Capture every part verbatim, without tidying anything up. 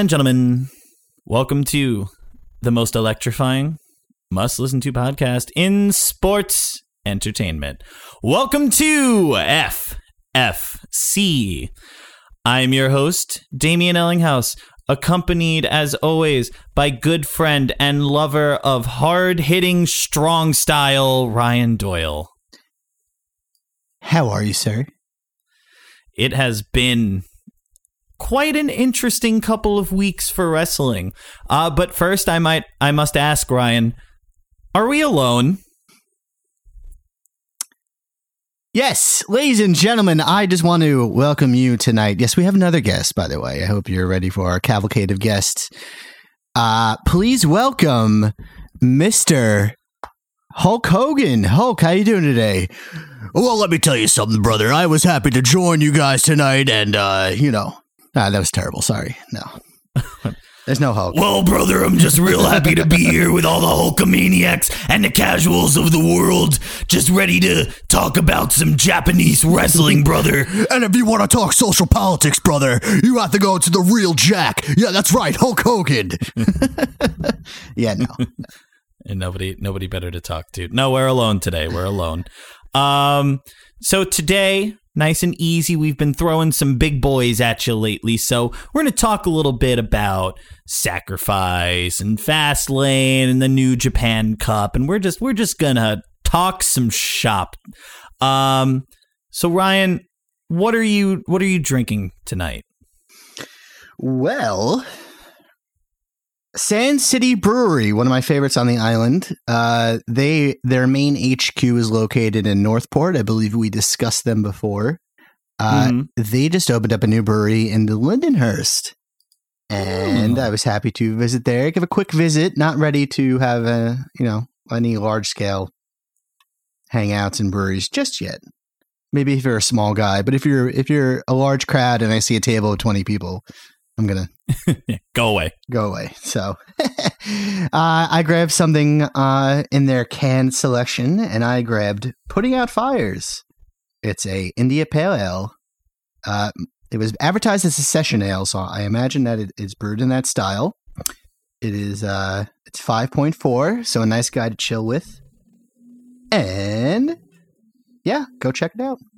and gentlemen, welcome to the most electrifying, must-listen-to podcast in sports entertainment. Welcome to F F C. I'm your host, Damian Ellinghaus, accompanied, as always, by good friend and lover of hard-hitting, strong style, Ryan Doyle. How are you, sir? It has been quite an interesting couple of weeks for wrestling. Uh, but first, I might, I must ask, Ryan, are we alone? Yes, ladies and gentlemen, I just want to welcome you tonight. Yes, we have another guest, by the way. I hope you're ready for our cavalcade of guests. Uh, please welcome Mister Hulk Hogan. Hulk, how you doing today? Well, let me tell you something, brother. I was happy to join you guys tonight, and, uh, you know, ah, that was terrible. Sorry. No. There's no Hulk. Well, brother, I'm just real happy to be here with all the Hulkamaniacs and the casuals of the world, just ready to talk about some Japanese wrestling, brother. And if you want to talk social politics, brother, you have to go to the real Jack. Yeah, that's right, Hulk Hogan. Yeah, no. And nobody, nobody better to talk to. No, we're alone today. We're alone. Um, so today, nice and easy, we've been throwing some big boys at you lately, so we're going to talk a little bit about Sacrifice and Fastlane and the New Japan Cup, and we're just we're just gonna talk some shop. Um, so Ryan, what are you what are you drinking tonight? Well, Sand City Brewery, one of my favorites on the island. Uh, they their main H Q is located in Northport. I believe we discussed them before. Uh, mm-hmm. They just opened up a new brewery in Lindenhurst, and Ooh. I was happy to visit there. Give a quick visit. Not ready to have a you know any large scale hangouts and breweries just yet. Maybe if you're a small guy, but if you're if you're a large crowd and I see a table of twenty people, I'm going to go away, go away. So uh, I grabbed something uh, in their canned selection, and I grabbed Putting Out Fires. It's a India Pale Ale. Uh, it was advertised as a session ale, so I imagine that it is brewed in that style. It is uh, it's five point four, so a nice guy to chill with. And yeah, go check it out.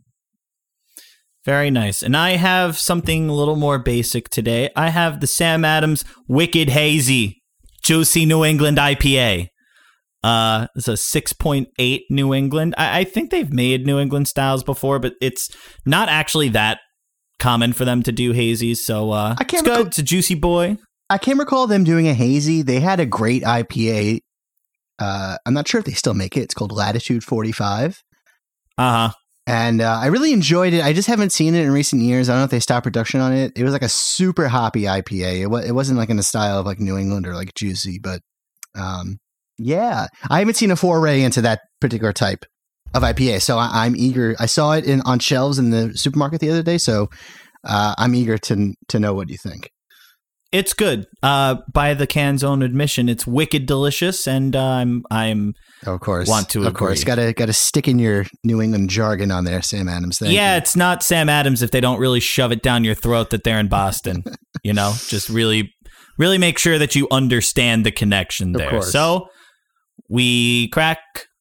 Very nice. And I have something a little more basic today. I have the Sam Adams Wicked Hazy Juicy New England I P A. Uh, it's a six point eight New England. I, I think they've made New England styles before, but it's not actually that common for them to do hazies. So uh, I can't it's good. Recall, it's a juicy boy. I can't recall them doing a hazy. They had a great I P A. Uh, I'm not sure if they still make it. It's called Latitude forty-five. Uh-huh. And uh, I really enjoyed it. I just haven't seen it in recent years. I don't know if they stopped production on it. It was like a super hoppy I P A. It, w- it wasn't like in the style of like New England or like juicy, but um, yeah. I haven't seen a foray into that particular type of I P A. So I- I'm eager. I saw it in on shelves in the supermarket the other day. So uh, I'm eager to to know what you think. It's good. Uh, by the can's own admission, it's wicked delicious, and uh, I'm I'm of course want to of agree. course got to got to stick in your New England jargon on there, Sam Adams. Thank yeah, you. It's not Sam Adams if they don't really shove it down your throat that they're in Boston. You know, just really really make sure that you understand the connection there. Of course. So we crack.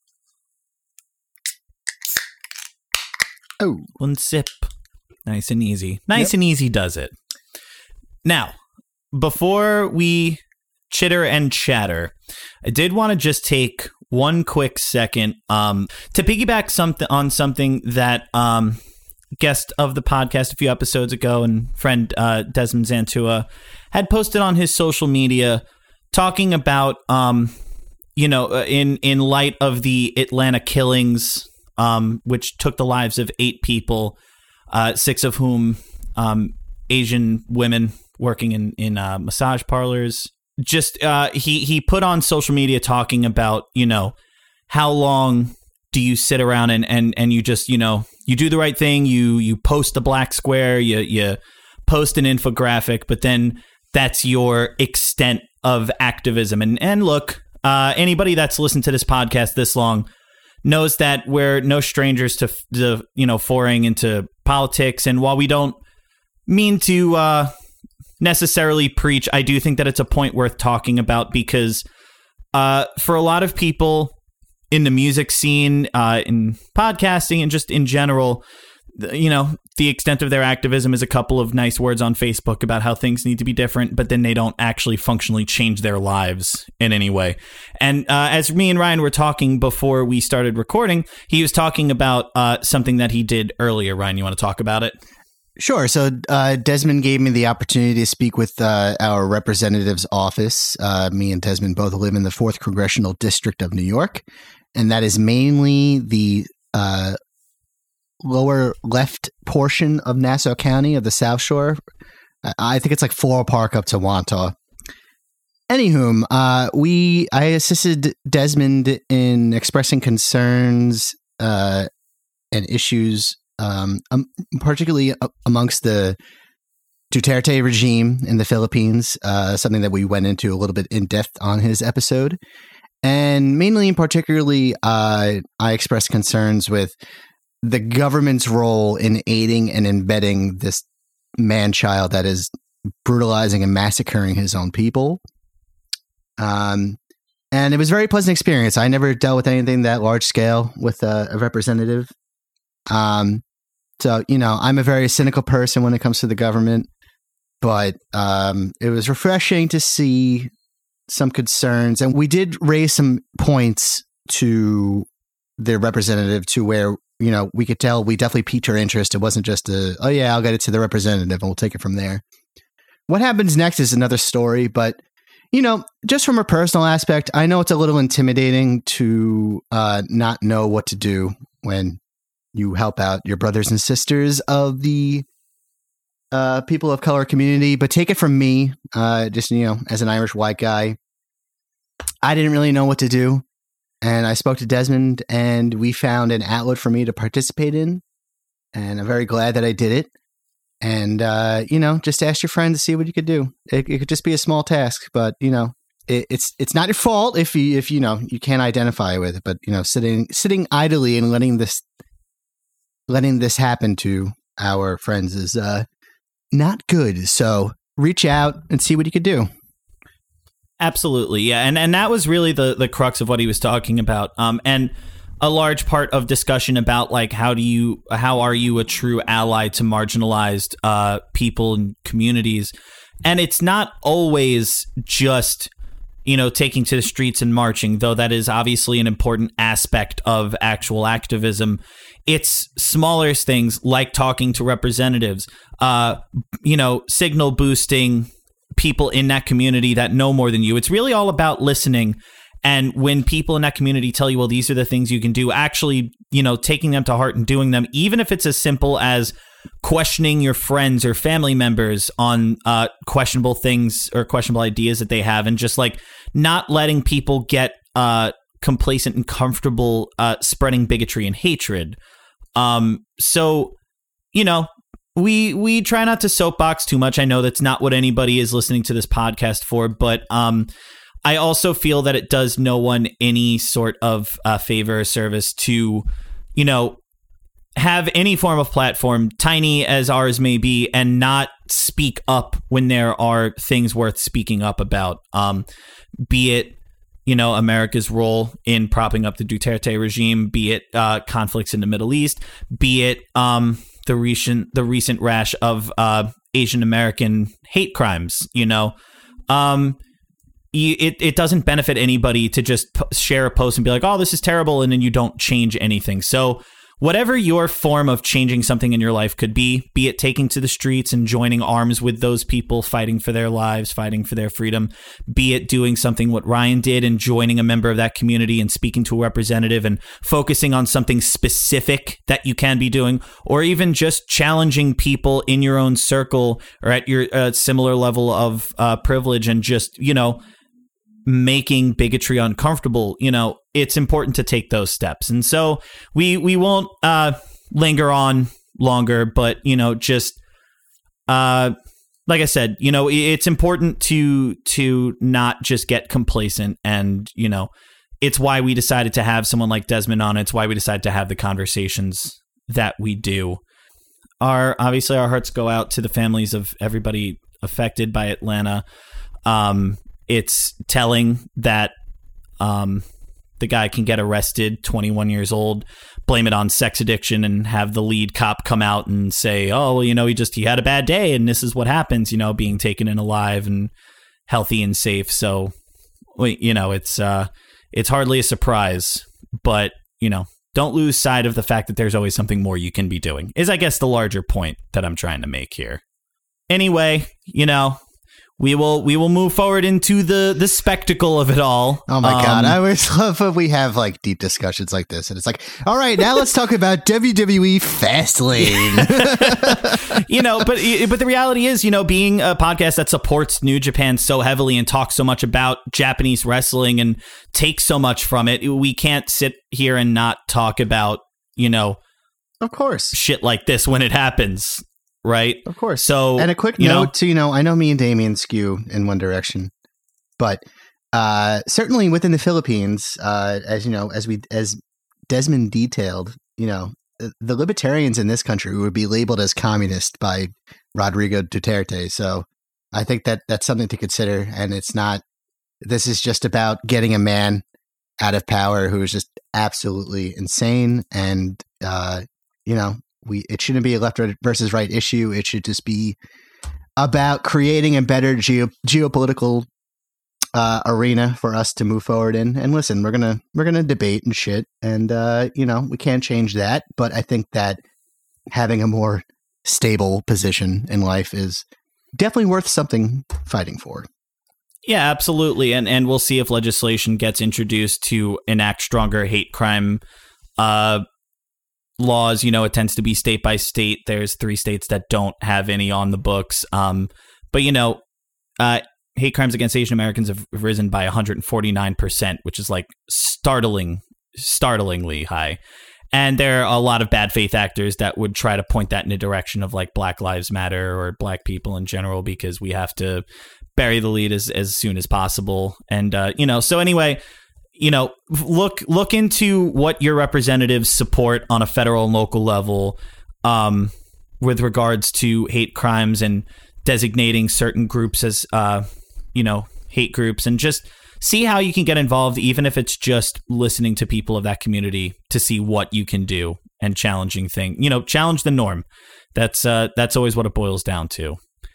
Oh, one sip, nice and easy. Nice yep. and easy does it. Now, before we chitter and chatter, I did want to just take one quick second um, to piggyback something on something that um, guest of the podcast a few episodes ago and friend uh, Desmond Zantua had posted on his social media, talking about um, you know in in light of the Atlanta killings, um, which took the lives of eight people, uh, six of whom um, Asian women working in, in uh, massage parlors. Just uh, he he put on social media talking about, you know, how long do you sit around and, and, and you just, you know, you do the right thing. You you post a black square, you, you post an infographic, but then that's your extent of activism. And, and look, uh, anybody that's listened to this podcast this long knows that we're no strangers to, to you know, foraying into politics. And while we don't mean to... Uh, necessarily preach. I do think that it's a point worth talking about because uh, for a lot of people in the music scene, uh, in podcasting, and just in general, you know, the extent of their activism is a couple of nice words on Facebook about how things need to be different, but then they don't actually functionally change their lives in any way. And uh, as me and Ryan were talking before we started recording, he was talking about uh, something that he did earlier. Ryan, you want to talk about it? Sure. So uh, Desmond gave me the opportunity to speak with uh, our representative's office. Uh, me and Desmond both live in the fourth Congressional District of New York, and that is mainly the uh, lower left portion of Nassau County of the South Shore. I think it's like Floral Park up to Wantagh. Anywho, uh, we I assisted Desmond in expressing concerns uh, and issues, um, um, particularly amongst the Duterte regime in the Philippines, uh, something that we went into a little bit in depth on his episode. And mainly and particularly, uh, I expressed concerns with the government's role in aiding and embedding this man-child that is brutalizing and massacring his own people. Um, and it was a very pleasant experience. I never dealt with anything that large scale with a, a representative. Um, so, you know, I'm a very cynical person when it comes to the government, but um, it was refreshing to see some concerns. And we did raise some points to the representative to where, you know, we could tell we definitely piqued her interest. It wasn't just a, oh yeah, I'll get it to the representative and we'll take it from there. What happens next is another story, but, you know, just from a personal aspect, I know it's a little intimidating to uh, not know what to do when you help out your brothers and sisters of the uh, people of color community, but take it from me, uh, just, you know, as an Irish white guy, I didn't really know what to do. And I spoke to Desmond, and we found an outlet for me to participate in. And I'm very glad that I did it. And, uh, you know, just ask your friend to see what you could do. It, it could just be a small task, but, you know, it, it's it's not your fault if you, if, you know, you can't identify with it. But, you know, sitting sitting idly and letting this letting this happen to our friends is uh, not good. So reach out and see what you could do. Absolutely. Yeah. And and that was really the, the crux of what he was talking about. Um, and a large part of discussion about like, how do you, how are you a true ally to marginalized uh, people and communities? And it's not always just, you know, taking to the streets and marching, though that is obviously an important aspect of actual activism. It's smaller things like talking to representatives, uh, you know, signal boosting people in that community that know more than you. It's really all about listening. And when people in that community tell you, well, these are the things you can do, actually, you know, taking them to heart and doing them, even if it's as simple as questioning your friends or family members on uh, questionable things or questionable ideas that they have, and just like not letting people get uh, complacent and comfortable uh, spreading bigotry and hatred. Um, so, you know, We we try not to soapbox too much. I know that's not what anybody is listening to this podcast for, but um, I also feel that it does no one any sort of uh, favor or service to, you know, have any form of platform, tiny as ours may be, and not speak up when there are things worth speaking up about. Um, be it, you know, America's role in propping up the Duterte regime, be it uh, conflicts in the Middle East, be it um. the recent the recent rash of uh, Asian American hate crimes, you know, um, you, it, it doesn't benefit anybody to just p- share a post and be like, oh, this is terrible, and then you don't change anything. So whatever your form of changing something in your life could be, be it taking to the streets and joining arms with those people fighting for their lives, fighting for their freedom, be it doing something what Ryan did and joining a member of that community and speaking to a representative and focusing on something specific that you can be doing, or even just challenging people in your own circle or at your uh, similar level of uh, privilege and just, you know, making bigotry uncomfortable. You know, it's important to take those steps. And so we we won't uh, linger on longer, but, you know, just uh, like I said, you know, it's important to to not just get complacent. And, you know, it's why we decided to have someone like Desmond on. It's why we decided to have the conversations that we do. Our obviously our hearts go out to the families of everybody affected by Atlanta. Um, it's telling that um, the guy can get arrested, twenty-one years old, blame it on sex addiction, and have the lead cop come out and say, oh, well, you know, he just he had a bad day and this is what happens, you know, being taken in alive and healthy and safe. So, you know, it's uh, it's hardly a surprise, but, you know, don't lose sight of the fact that there's always something more you can be doing, is, I guess, the larger point that I'm trying to make here. Anyway, you know, we will we will move forward into the the spectacle of it all. Oh my um, God. I always love when we have like deep discussions like this. And it's like, all right, now let's talk about W W E Fastlane. You know, but but the reality is, you know, being a podcast that supports New Japan so heavily and talks so much about Japanese wrestling and takes so much from it, we can't sit here and not talk about, you know, of course, shit like this when it happens. Right. Of course. So, and a quick note know, to, you know, I know me and Damien skew in one direction, but uh, certainly within the Philippines, uh, as you know, as we as Desmond detailed, you know, the libertarians in this country would be labeled as communist by Rodrigo Duterte. So I think that that's something to consider. And it's not, this is just about getting a man out of power who is just absolutely insane. And, uh, you know, We it shouldn't be a left versus right issue. It should just be about creating a better geo, geopolitical uh, arena for us to move forward in. And listen, we're gonna we're gonna debate and shit, and uh, you know we can't change that. But I think that having a more stable position in life is definitely worth something fighting for. Yeah, absolutely, and and we'll see if legislation gets introduced to enact stronger hate crime Uh, laws. You know, it tends to be state by state. There's three states that don't have any on the books. Um, but, you know, uh, hate crimes against Asian Americans have risen by one hundred forty-nine percent, which is like startling, startlingly high. And there are a lot of bad faith actors that would try to point that in a direction of like Black Lives Matter or Black people in general, because we have to bury the lead as, as soon as possible. And, uh, you know, so anyway, you know, look look into what your representatives support on a federal and local level um, with regards to hate crimes and designating certain groups as, uh, you know, hate groups, and just see how you can get involved, even if it's just listening to people of that community to see what you can do and challenging thing. You know, challenge the norm. That's uh, that's always what it boils down to.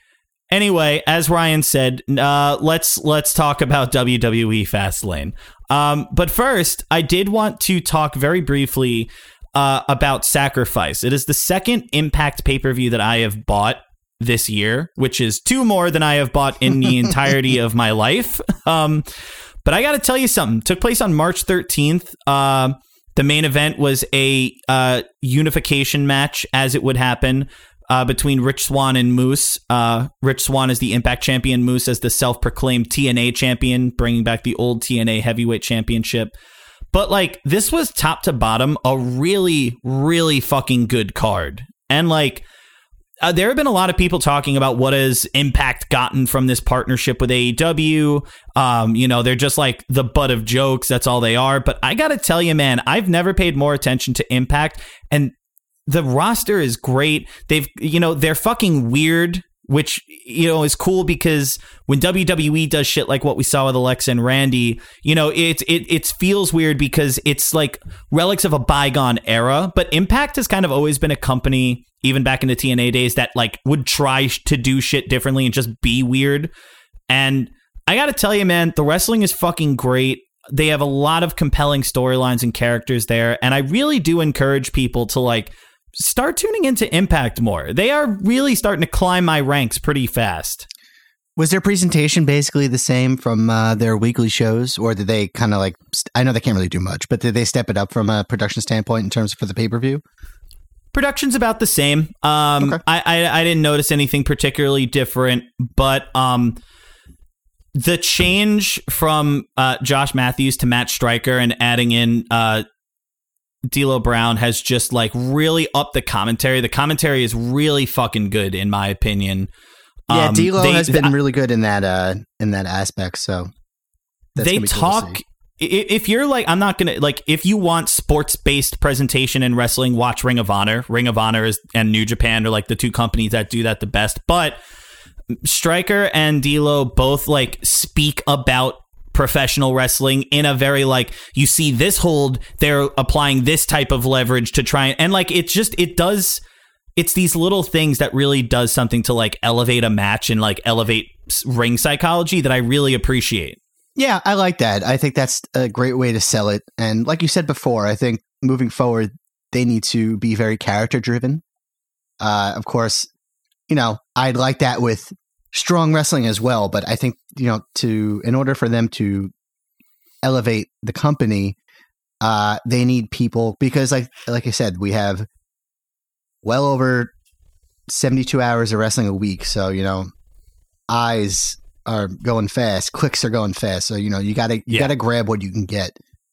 Anyway, as Ryan said, uh, let's let's talk about W W E Fastlane. Um, but first, I did want to talk very briefly uh, about Sacrifice. It is the second Impact pay-per-view that I have bought this year, which is two more than I have bought in the entirety of my life. Um, but I got to tell you something. It took place on March thirteenth. Uh, the main event was a uh, unification match, as it would happen. Uh, between Rich Swann and Moose. Uh, Rich Swann is the Impact champion, Moose as the self-proclaimed T N A champion, bringing back the old T N A heavyweight championship. But, like, this was top to bottom a really, really fucking good card. And, like, uh, there have been a lot of people talking about what has Impact gotten from this partnership with A E W. Um, you know, they're just, like, the butt of jokes. That's all they are. But I gotta tell you, man, I've never paid more attention to Impact, and the roster is great. They've, you know, they're fucking weird, which, you know, is cool because when W W E does shit like what we saw with Alexa and Randy, you know, it it it feels weird because it's like relics of a bygone era. But Impact has kind of always been a company, even back in the T N A days, that like would try to do shit differently and just be weird. And I got to tell you, man, the wrestling is fucking great. They have a lot of compelling storylines and characters there. And I really do encourage people to like start tuning into Impact more. They are really starting to climb my ranks pretty fast. Was their presentation basically the same from uh, their weekly shows, or did they kind of like, st- I know they can't really do much, but did they step it up from a production standpoint in terms of for the pay-per-view? Production's about the same. Um, okay. I, I I didn't notice anything particularly different, but um, the change from uh, Josh Matthews to Matt Striker and adding in uh, D'Lo Brown has just like really upped the commentary. The commentary is really fucking good, in my opinion. Yeah, um, D'Lo they, has been really good in that uh, in that aspect. So that's they talk. Cool if you're like, I'm not gonna like. If you want sports based presentation in wrestling, watch Ring of Honor. Ring of Honor is and New Japan are like the two companies that do that the best. But Stryker and D'Lo both like speak about professional wrestling in a very like, you see this hold, they're applying this type of leverage to try and, and like it's just it does it's these little things that really does something to like elevate a match and like elevate ring psychology that I really appreciate. Yeah, I like that. I think that's a great way to sell it. And like you said before, I think moving forward they need to be very character driven. Uh of course, you know, I'd like that with strong wrestling as well, but I think, you know, to in order for them to elevate the company, uh, they need people because, like like I said, we have well over seventy-two hours of wrestling a week. So, you know, eyes are going fast, clicks are going fast. So, you know, you gotta you yeah. gotta grab what you can get.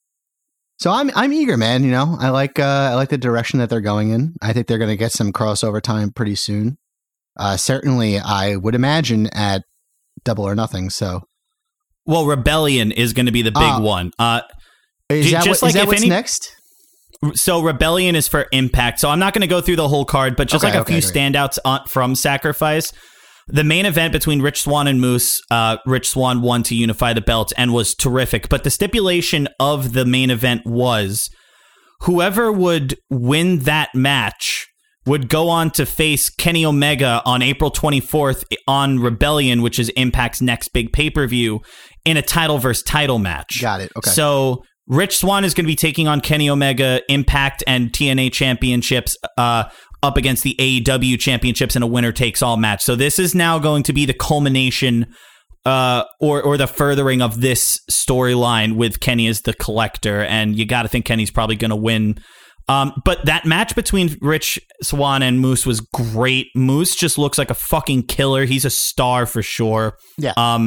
So I'm I'm eager, man. You know, I like uh, I like the direction that they're going in. I think they're gonna get some crossover time pretty soon. Uh, certainly, I would imagine at Double or Nothing. So, well, Rebellion is going to be the big uh, one. Uh, is that, just what, like is that what's any, next? So, Rebellion is for Impact. So, I'm not going to go through the whole card, but just okay, like a okay, few great. standouts on, from Sacrifice. The main event between Rich Swann and Moose, uh, Rich Swann won to unify the belt and was terrific. But the stipulation of the main event was whoever would win that match would go on to face Kenny Omega on April twenty-fourth on Rebellion, which is Impact's next big pay-per-view, in a title versus title match. Got it. Okay. So Rich Swann is going to be taking on Kenny Omega, Impact and T N A championships uh, up against the A E W championships in a winner-takes-all match. So this is now going to be the culmination uh, or or the furthering of this storyline with Kenny as the collector, and you got to think Kenny's probably going to win. Um, but that match between Rich Swann and Moose was great. Moose just looks like a fucking killer. He's a star for sure. Yeah. Um,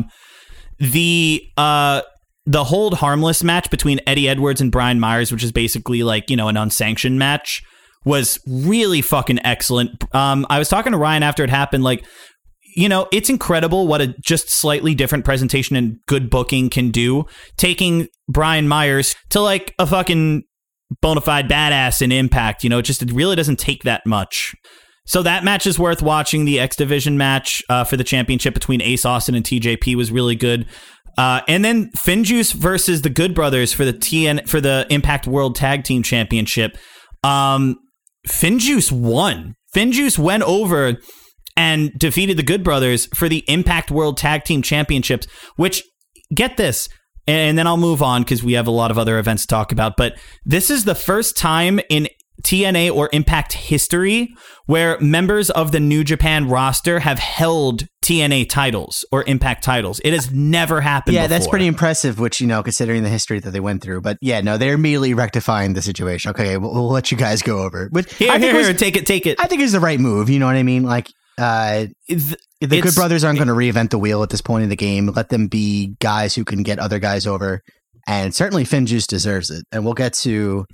the uh, the hold harmless match between Eddie Edwards and Brian Myers, which is basically like, you know, an unsanctioned match, was really fucking excellent. Um, I was talking to Ryan after it happened, like, you know, it's incredible what a just slightly different presentation and good booking can do. Taking Brian Myers to like a fucking bona fide badass in Impact, you know, it just it really doesn't take that much. So that match is worth watching. The X Division match uh, for the championship between Ace Austin and T J P was really good. Uh, and then Finjuice versus the Good Brothers for the T N for the Impact World Tag Team Championship. Um, Finjuice won. Finjuice went over and defeated the Good Brothers for the Impact World Tag Team Championships, which, get this, and then I'll move on because we have a lot of other events to talk about. But this is the first time in T N A or Impact history where members of the New Japan roster have held T N A titles or Impact titles. It has never happened yeah, before. That's pretty impressive, which, you know, considering the history that they went through. But yeah, no, they're immediately rectifying the situation. Okay, we'll, we'll let you guys go over it. But here, I think here, was, here, take it, take it. I think it's the right move. You know what I mean? Like, uh, the it's, Good Brothers aren't going to reinvent the wheel at this point in the game. Let them be guys who can get other guys over. And certainly Finjuice deserves it. And we'll get to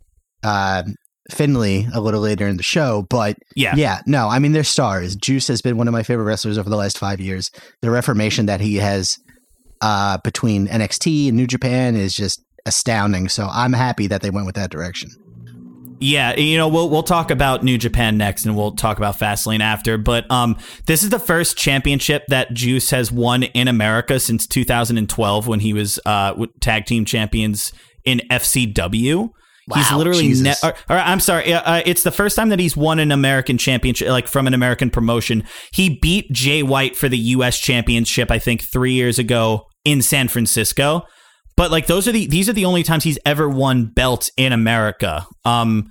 uh, Finley a little later in the show. But yeah, yeah, no, I mean, they're stars. Juice has been one of my favorite wrestlers over the last five years. The reformation that he has uh, between N X T and New Japan is just astounding. So I'm happy that they went with that direction. Yeah, you know, we'll we'll talk about New Japan next, and we'll talk about Fastlane after. But um, this is the first championship that Juice has won in America since two thousand twelve, when he was uh, tag team champions in F C W. Wow, he's literally, ne- or, or I'm sorry, uh, it's the first time that he's won an American championship, like from an American promotion. He beat Jay White for the U S championship, I think, three years ago in San Francisco. But like those are the these are the only times he's ever won belts in America. Um,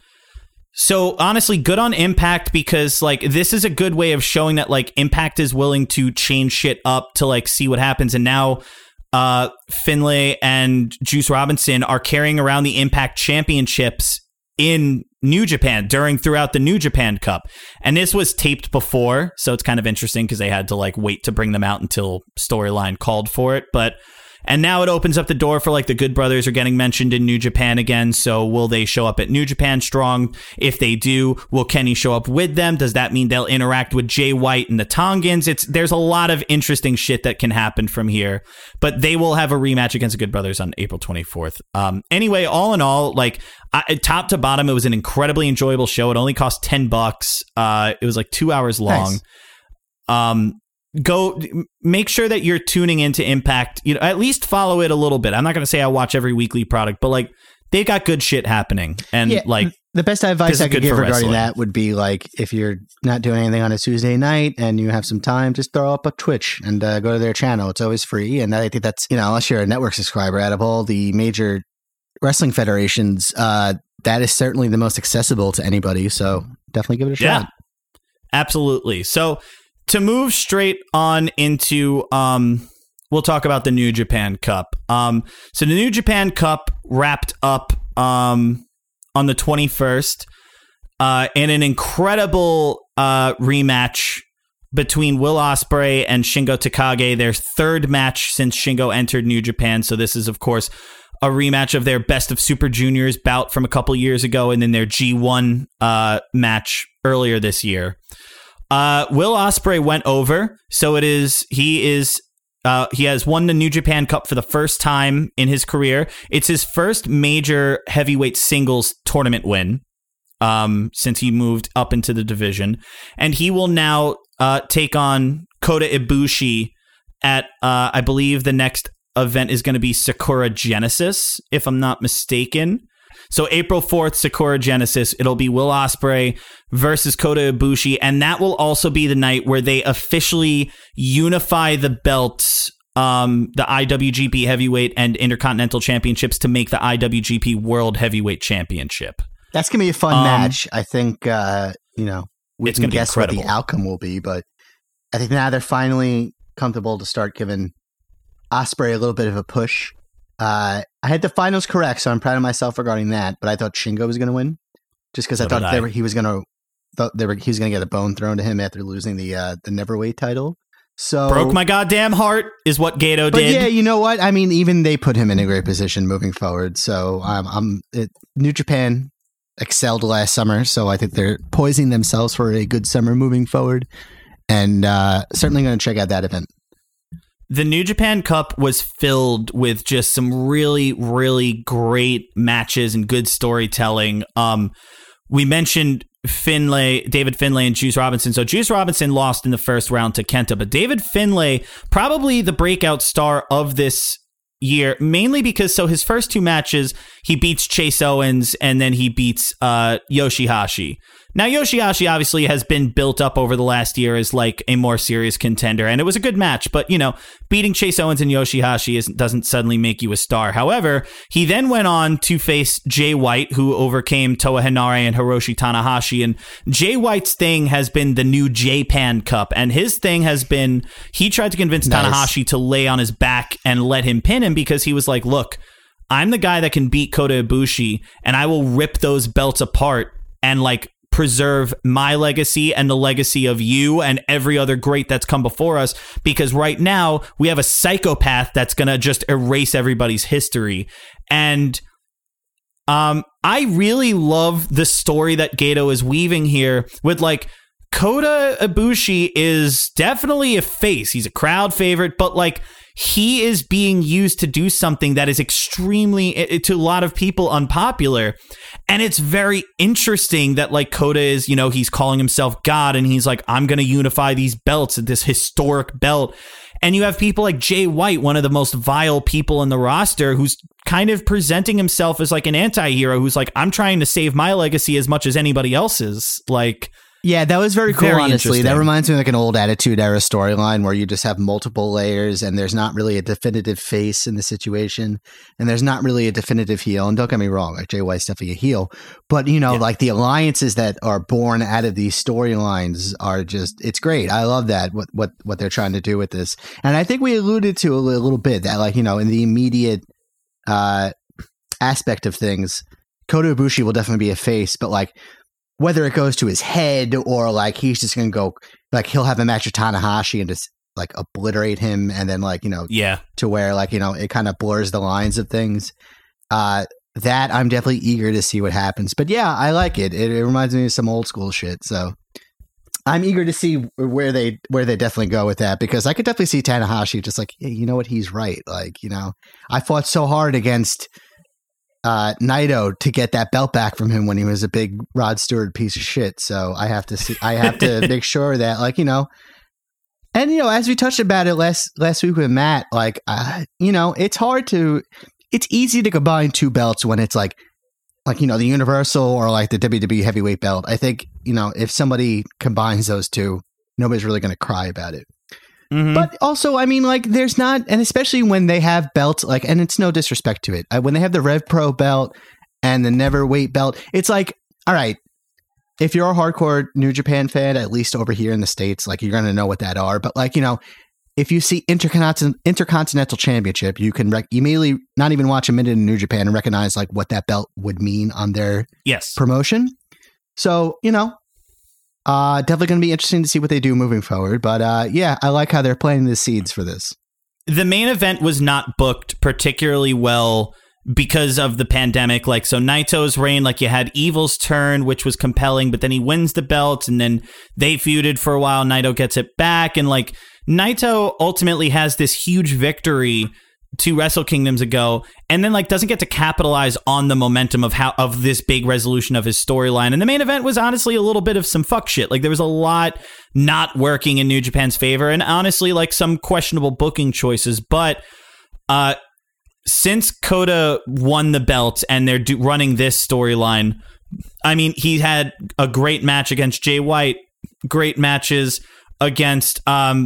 so honestly, good on Impact, because like this is a good way of showing that like Impact is willing to change shit up to like see what happens. And now uh, Finlay and Juice Robinson are carrying around the Impact championships in New Japan during throughout the New Japan Cup. And this was taped before, so it's kind of interesting because they had to like wait to bring them out until storyline called for it. But and now it opens up the door for like the Good Brothers are getting mentioned in New Japan again. So will they show up at New Japan Strong? If they do, will Kenny show up with them? Does that mean they'll interact with Jay White and the Tongans? It's there's a lot of interesting shit that can happen from here. But they will have a rematch against the Good Brothers on April twenty-fourth. Um, anyway, all in all, like I, top to bottom, it was an incredibly enjoyable show. It only cost ten bucks. Uh, it was like two hours long. Nice. Um. go make sure that you're tuning into Impact. You know, at least follow it a little bit. I'm not going to say I watch every weekly product, but like they got good shit happening. And yeah, like the best advice I could give regarding wrestling. that would be like if you're not doing anything on a Tuesday night and you have some time, just throw up a Twitch and uh, go to their channel. It's always free. And I think that's, you know, unless you're a network subscriber, out of all the major wrestling federations, uh, that is certainly the most accessible to anybody. So definitely give it a shot. Yeah, absolutely. So to move straight on into, um, we'll talk about the New Japan Cup. Um, so the New Japan Cup wrapped up um, on the twenty-first uh, in an incredible uh, rematch between Will Ospreay and Shingo Takagi, their third match since Shingo entered New Japan. So this is, of course, a rematch of their Best of Super Juniors bout from a couple years ago and then their G one uh, match earlier this year. Uh, Will Ospreay went over, so it is he is uh, he has won the New Japan Cup for the first time in his career. It's his first major heavyweight singles tournament win um, since he moved up into the division, and he will now uh, take on Kota Ibushi at uh, I believe the next event is going to be Sakura Genesis, if I'm not mistaken. So April fourth, Sakura Genesis, it'll be Will Ospreay versus Kota Ibushi, and that will also be the night where they officially unify the belts, um, the I W G P Heavyweight and Intercontinental Championships to make the I W G P World Heavyweight Championship. That's going to be a fun um, match. I think, uh, you know, we it's can gonna guess what the outcome will be, but I think now they're finally comfortable to start giving Ospreay a little bit of a push. Uh, I had the finals correct, so I'm proud of myself regarding that. But I thought Shingo was going to win, just because I thought they were, he was going to, thought they were he was going to get a bone thrown to him after losing the uh, the Neverweight title. So broke my goddamn heart is what Gato but did. Yeah, you know what? I mean, even they put him in a great position moving forward. So um, I'm it, New Japan excelled last summer, so I think they're poising themselves for a good summer moving forward, and uh, certainly going to check out that event. The New Japan Cup was filled with just some really, really great matches and good storytelling. Um, we mentioned Finlay, David Finlay and Juice Robinson. So Juice Robinson lost in the first round to Kenta, but David Finlay, probably the breakout star of this year, mainly because so his first two matches, he beats Chase Owens and then he beats uh, Yoshihashi. Now, Yoshihashi obviously has been built up over the last year as like a more serious contender, and it was a good match, but you know, beating Chase Owens and Yoshihashi isn't, doesn't suddenly make you a star. However, he then went on to face Jay White, who overcame Toa Henare and Hiroshi Tanahashi, and Jay White's thing has been the New Japan Cup, and his thing has been, he tried to convince nice. Tanahashi to lay on his back and let him pin him because he was like, look, I'm the guy that can beat Kota Ibushi, and I will rip those belts apart and like preserve my legacy and the legacy of you and every other great that's come before us, because right now we have a psychopath that's going to just erase everybody's history. And um, I really love the story that Gato is weaving here with like Kota Ibushi is definitely a face. He's a crowd favorite, but like he is being used to do something that is extremely, to a lot of people, unpopular. And it's very interesting that like Kota is, you know, he's calling himself God and he's like, I'm going to unify these belts, this historic belt. And you have people like Jay White, one of the most vile people in the roster, who's kind of presenting himself as like an anti-hero who's like, I'm trying to save my legacy as much as anybody else's. Like, yeah, that was very cool, very honestly. That reminds me of like an old Attitude Era storyline where you just have multiple layers and there's not really a definitive face in the situation and there's not really a definitive heel. And don't get me wrong, like Jay White's definitely a heel. But, you know, yeah. like the alliances that are born out of these storylines are just, it's great. I love that, what, what, what they're trying to do with this. And I think we alluded to a little bit that, like, you know, in the immediate uh, aspect of things, Kota Ibushi will definitely be a face, but like, whether it goes to his head or like he's just going to go, like he'll have a match with Tanahashi and just like obliterate him and then like, you know, yeah, to where like, you know, it kind of blurs the lines of things. Uh, that I'm definitely eager to see what happens. But yeah, I like it. It, it reminds me of some old school shit. So I'm eager to see where they where they definitely go with that, because I could definitely see Tanahashi just like, hey, you know what, he's right. Like, you know, I fought so hard against uh, Naito to get that belt back from him when he was a big Rod Stewart piece of shit. So I have to see, I have to make sure that, like, you know, And, you know, as we touched about it last last week with Matt, like, uh, you know, it's hard to, it's easy to combine two belts when it's like, like, you know, the Universal or like the W W E heavyweight belt. I think, you know, if somebody combines those two, nobody's really going to cry about it. Mm-hmm. But also, I mean, like, there's not, and especially when they have belts, like, and it's no disrespect to it, uh, when they have the Rev Pro belt and the Neverweight belt, it's like, all right, if you're a hardcore New Japan fan, at least over here in the States, like, you're going to know what that are. But, like, you know, if you see Intercontinental, Intercontinental Championship, you can rec- immediately not even watch a minute in New Japan and recognize like what that belt would mean on their yes. promotion. So, you know, uh, definitely going to be interesting to see what they do moving forward. But uh, yeah, I like how they're planting the seeds for this. The main event was not booked particularly well because of the pandemic. Like, so Naito's reign, like you had Evil's turn, which was compelling, but then he wins the belt and then they feuded for a while. Naito gets it back. And like, Naito ultimately has this huge victory two Wrestle Kingdoms ago, and then like doesn't get to capitalize on the momentum of how of this big resolution of his storyline. And the main event was honestly a little bit of some fuck shit. Like there was a lot not working in New Japan's favor, and honestly like some questionable booking choices. But uh, since Kota won the belt and they're do- running this storyline, I mean, he had a great match against Jay White, great matches against um.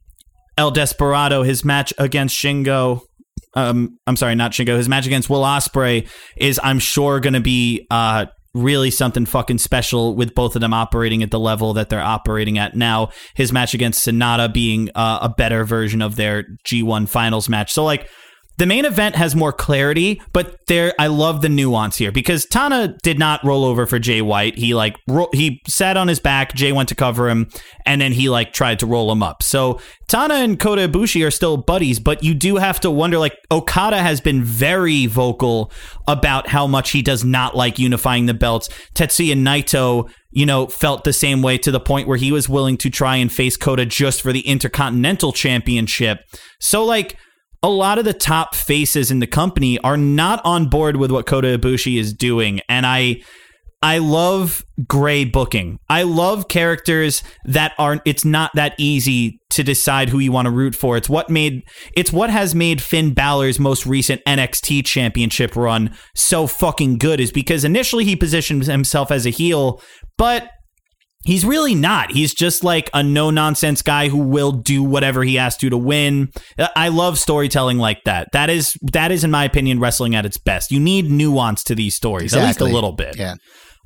El Desperado, his match against Shingo, um, I'm sorry, not Shingo, his match against Will Ospreay is, I'm sure, going to be uh, really something fucking special with both of them operating at the level that they're operating at now. His match against Sonata being uh, a better version of their G one finals match. So, like, the main event has more clarity, but there, I love the nuance here because Tana did not roll over for Jay White. He like ro- he sat on his back. Jay went to cover him, and then he like tried to roll him up. So Tana and Kota Ibushi are still buddies, but you do have to wonder. Like Okada has been very vocal about how much he does not like unifying the belts. Tetsuya Naito, you know, felt the same way to the point where he was willing to try and face Kota just for the Intercontinental Championship. So like, a lot of the top faces in the company are not on board with what Kota Ibushi is doing. And I I love gray booking. I love characters that aren't, it's not that easy to decide who you want to root for. It's what made, it's what has made Finn Balor's most recent N X T championship run so fucking good, is because initially he positioned himself as a heel, but he's really not. He's just like a no-nonsense guy who will do whatever he has to to win. I love storytelling like that. That is, that is, in my opinion, wrestling at its best. You need nuance to these stories, exactly. At least a little bit. Yeah.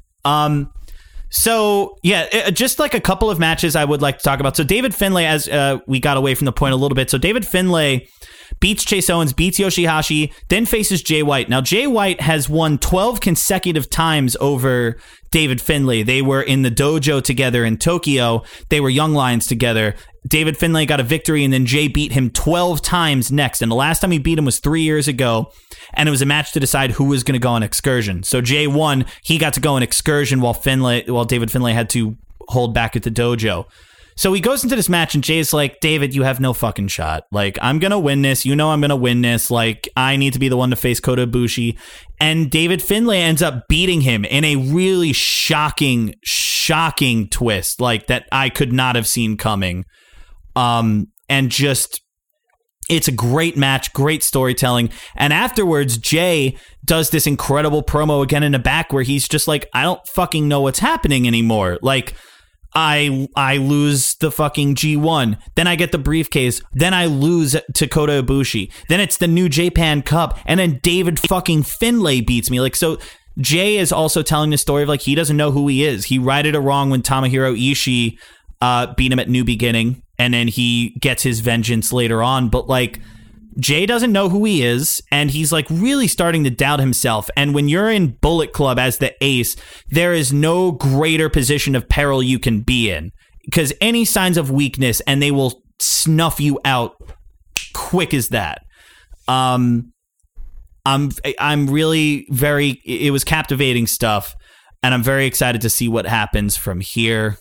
Um. So, yeah, just like a couple of matches I would like to talk about. So David Finlay, as uh, we got away from the point a little bit. So David Finlay beats Chase Owens, beats Yoshihashi, then faces Jay White. Now, Jay White has won twelve consecutive times over David Finlay. They were in the dojo together in Tokyo. They were Young Lions together. David Finlay got a victory, and then Jay beat him twelve times next. And the last time he beat him was three years ago, and it was a match to decide who was going to go on excursion. So Jay won. He got to go on excursion while Finlay, while David Finlay had to hold back at the dojo. So he goes into this match, and Jay's like, David, you have no fucking shot. Like, I'm going to win this. You know I'm going to win this. Like, I need to be the one to face Kota Ibushi. And David Finlay ends up beating him in a really shocking, shocking twist, like, that I could not have seen coming. Um, and just, it's a great match, great storytelling. And afterwards, Jay does this incredible promo again in the back where he's just like, I don't fucking know what's happening anymore. Like, I I lose the fucking G one, then I get the briefcase, then I lose to Kota Ibushi, then it's the New Japan Cup, and then David fucking Finlay beats me. Like, so Jay is also telling the story of like, he doesn't know who he is. He righted it wrong when Tomohiro Ishii uh, beat him at New Beginning, and then he gets his vengeance later on. But like, Jay doesn't know who he is, and he's like really starting to doubt himself. And when you're in Bullet Club as the ace, there is no greater position of peril you can be in, because any signs of weakness and they will snuff you out quick as that. Um, I'm I'm really very, it was captivating stuff, and I'm very excited to see what happens from here.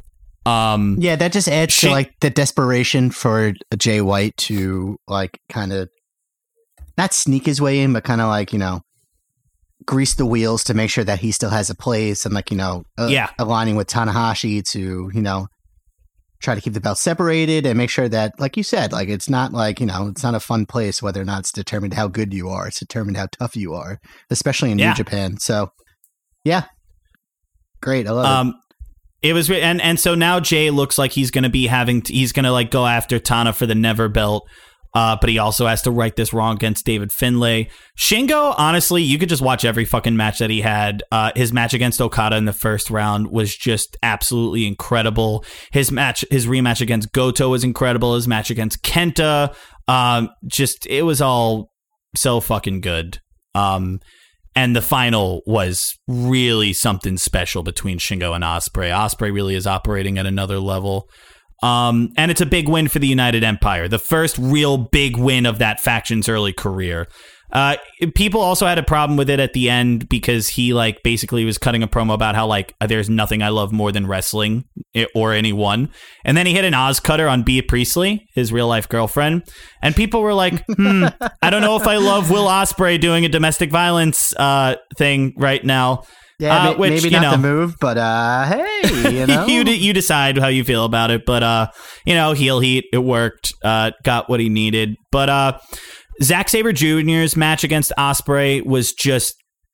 Um, yeah, that just adds she, to like the desperation for Jay White to like kind of not sneak his way in, but kind of like, you know, grease the wheels to make sure that he still has a place, and like, you know, uh, yeah. aligning with Tanahashi to, you know, try to keep the belts separated and make sure that, like you said, like it's not like, you know, it's not a fun place whether or not it's determined how good you are. It's determined how tough you are, especially in yeah. New Japan. So, yeah. Great. I love um, it. It was, and, and so now Jay looks like he's going to be having, to, he's going to like go after Tana for the Never belt. Uh, but he also has to right this wrong against David Finlay. Shingo, honestly, you could just watch every fucking match that he had. Uh, his match against Okada in the first round was just absolutely incredible. His match, his rematch against Goto was incredible. His match against Kenta, um, just, it was all so fucking good. Um, and the final was really something special between Shingo and Ospreay. Ospreay really is operating at another level. Um, and it's a big win for the United Empire. The first real big win of that faction's early career. Uh, people also had a problem with it at the end because he like basically was cutting a promo about how like there's nothing I love more than wrestling or anyone. And then he hit an Oz cutter on Bea Priestley, his real life girlfriend. And people were like, hmm, I don't know if I love Will Ospreay doing a domestic violence uh, thing right now. Yeah, uh, which, maybe not you know, the move, but uh, hey, you know, you, you decide how you feel about it. But uh, you know, heel heat, it worked. Uh, got what he needed. But uh, Zack Sabre Junior's match against Ospreay was just,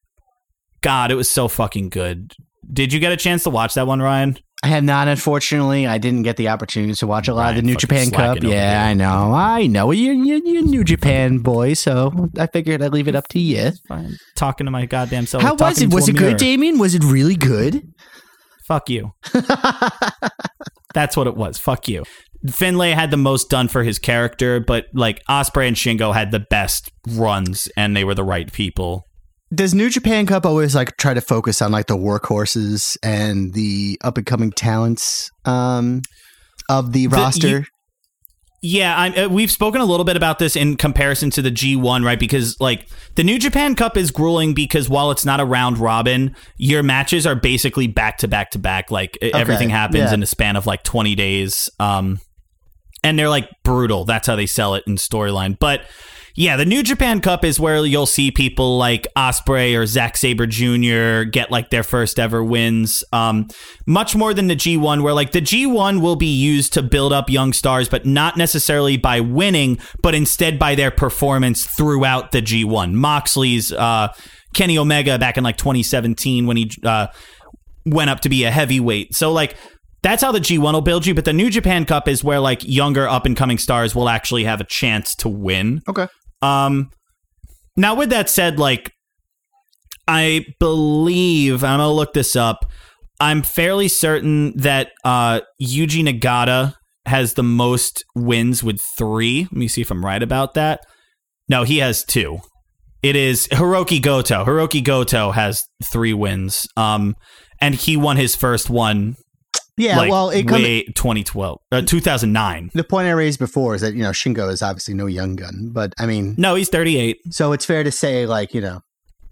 God, it was so fucking good. Did you get a chance to watch that one, Ryan? I have not, unfortunately. I didn't get the opportunity to watch a lot Ryan of the New Japan Cup. Yeah, I know. I know. You're, you're, you're a New Japan boy, so I figured I'd leave it up to you. Fine. Talking to my goddamn self. How was it? Was it mirror. good, Damien? Was it really good? Fuck you. That's what it was. Fuck you. Finlay had the most done for his character, but like Ospreay and Shingo had the best runs, and they were the right people. Does New Japan Cup always like try to focus on like the workhorses and the up and coming talents um, of the, the roster? You, yeah, I'm, we've spoken a little bit about this in comparison to the G one, right? Because like the New Japan Cup is grueling because while it's not a round robin, your matches are basically back to back to back. Like okay. everything happens yeah. in a span of like twenty days. Um, and they're like brutal. That's how they sell it in storyline. But yeah, the New Japan Cup is where you'll see people like Ospreay or Zack Sabre Junior get like their first ever wins. Um, much more than the G one, where like the G one will be used to build up young stars, but not necessarily by winning, but instead by their performance throughout the G one. Moxley's uh, Kenny Omega back in like twenty seventeen when he uh, went up to be a heavyweight. So like, that's how the G one will build you, but the New Japan Cup is where like younger up and coming stars will actually have a chance to win. Okay. Um, now with that said, like, I believe, I'm going to look this up. I'm fairly certain that, uh, Yuji Nagata has the most wins with three. Let me see if I'm right about that. No, he has two. It is Hiroki Goto. Hiroki Goto has three wins. Um, and he won his first one. Yeah, like well, it way twenty twelve, uh, two thousand nine. The point I raised before is that, you know, Shingo is obviously no young gun, but I mean, no, he's thirty-eight. So it's fair to say, like, you know,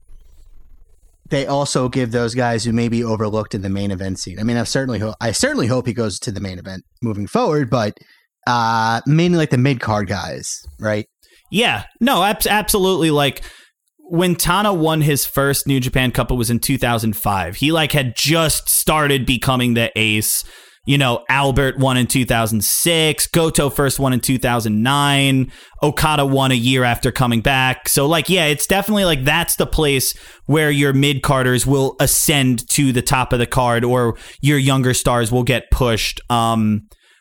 they also give those guys who may be overlooked in the main event scene. I mean, I certainly hope, I certainly hope he goes to the main event moving forward, but uh, mainly like the mid card guys, right? Yeah, no, ab- absolutely. Like, when Tana won his first New Japan Cup, it was in two thousand five. He like had just started becoming the ace. You know, Albert won in two thousand six. Goto first won in two thousand nine. Okada won a year after coming back. So like, yeah, it's definitely like that's the place where your mid-carders will ascend to the top of the card or your younger stars will get pushed. Um,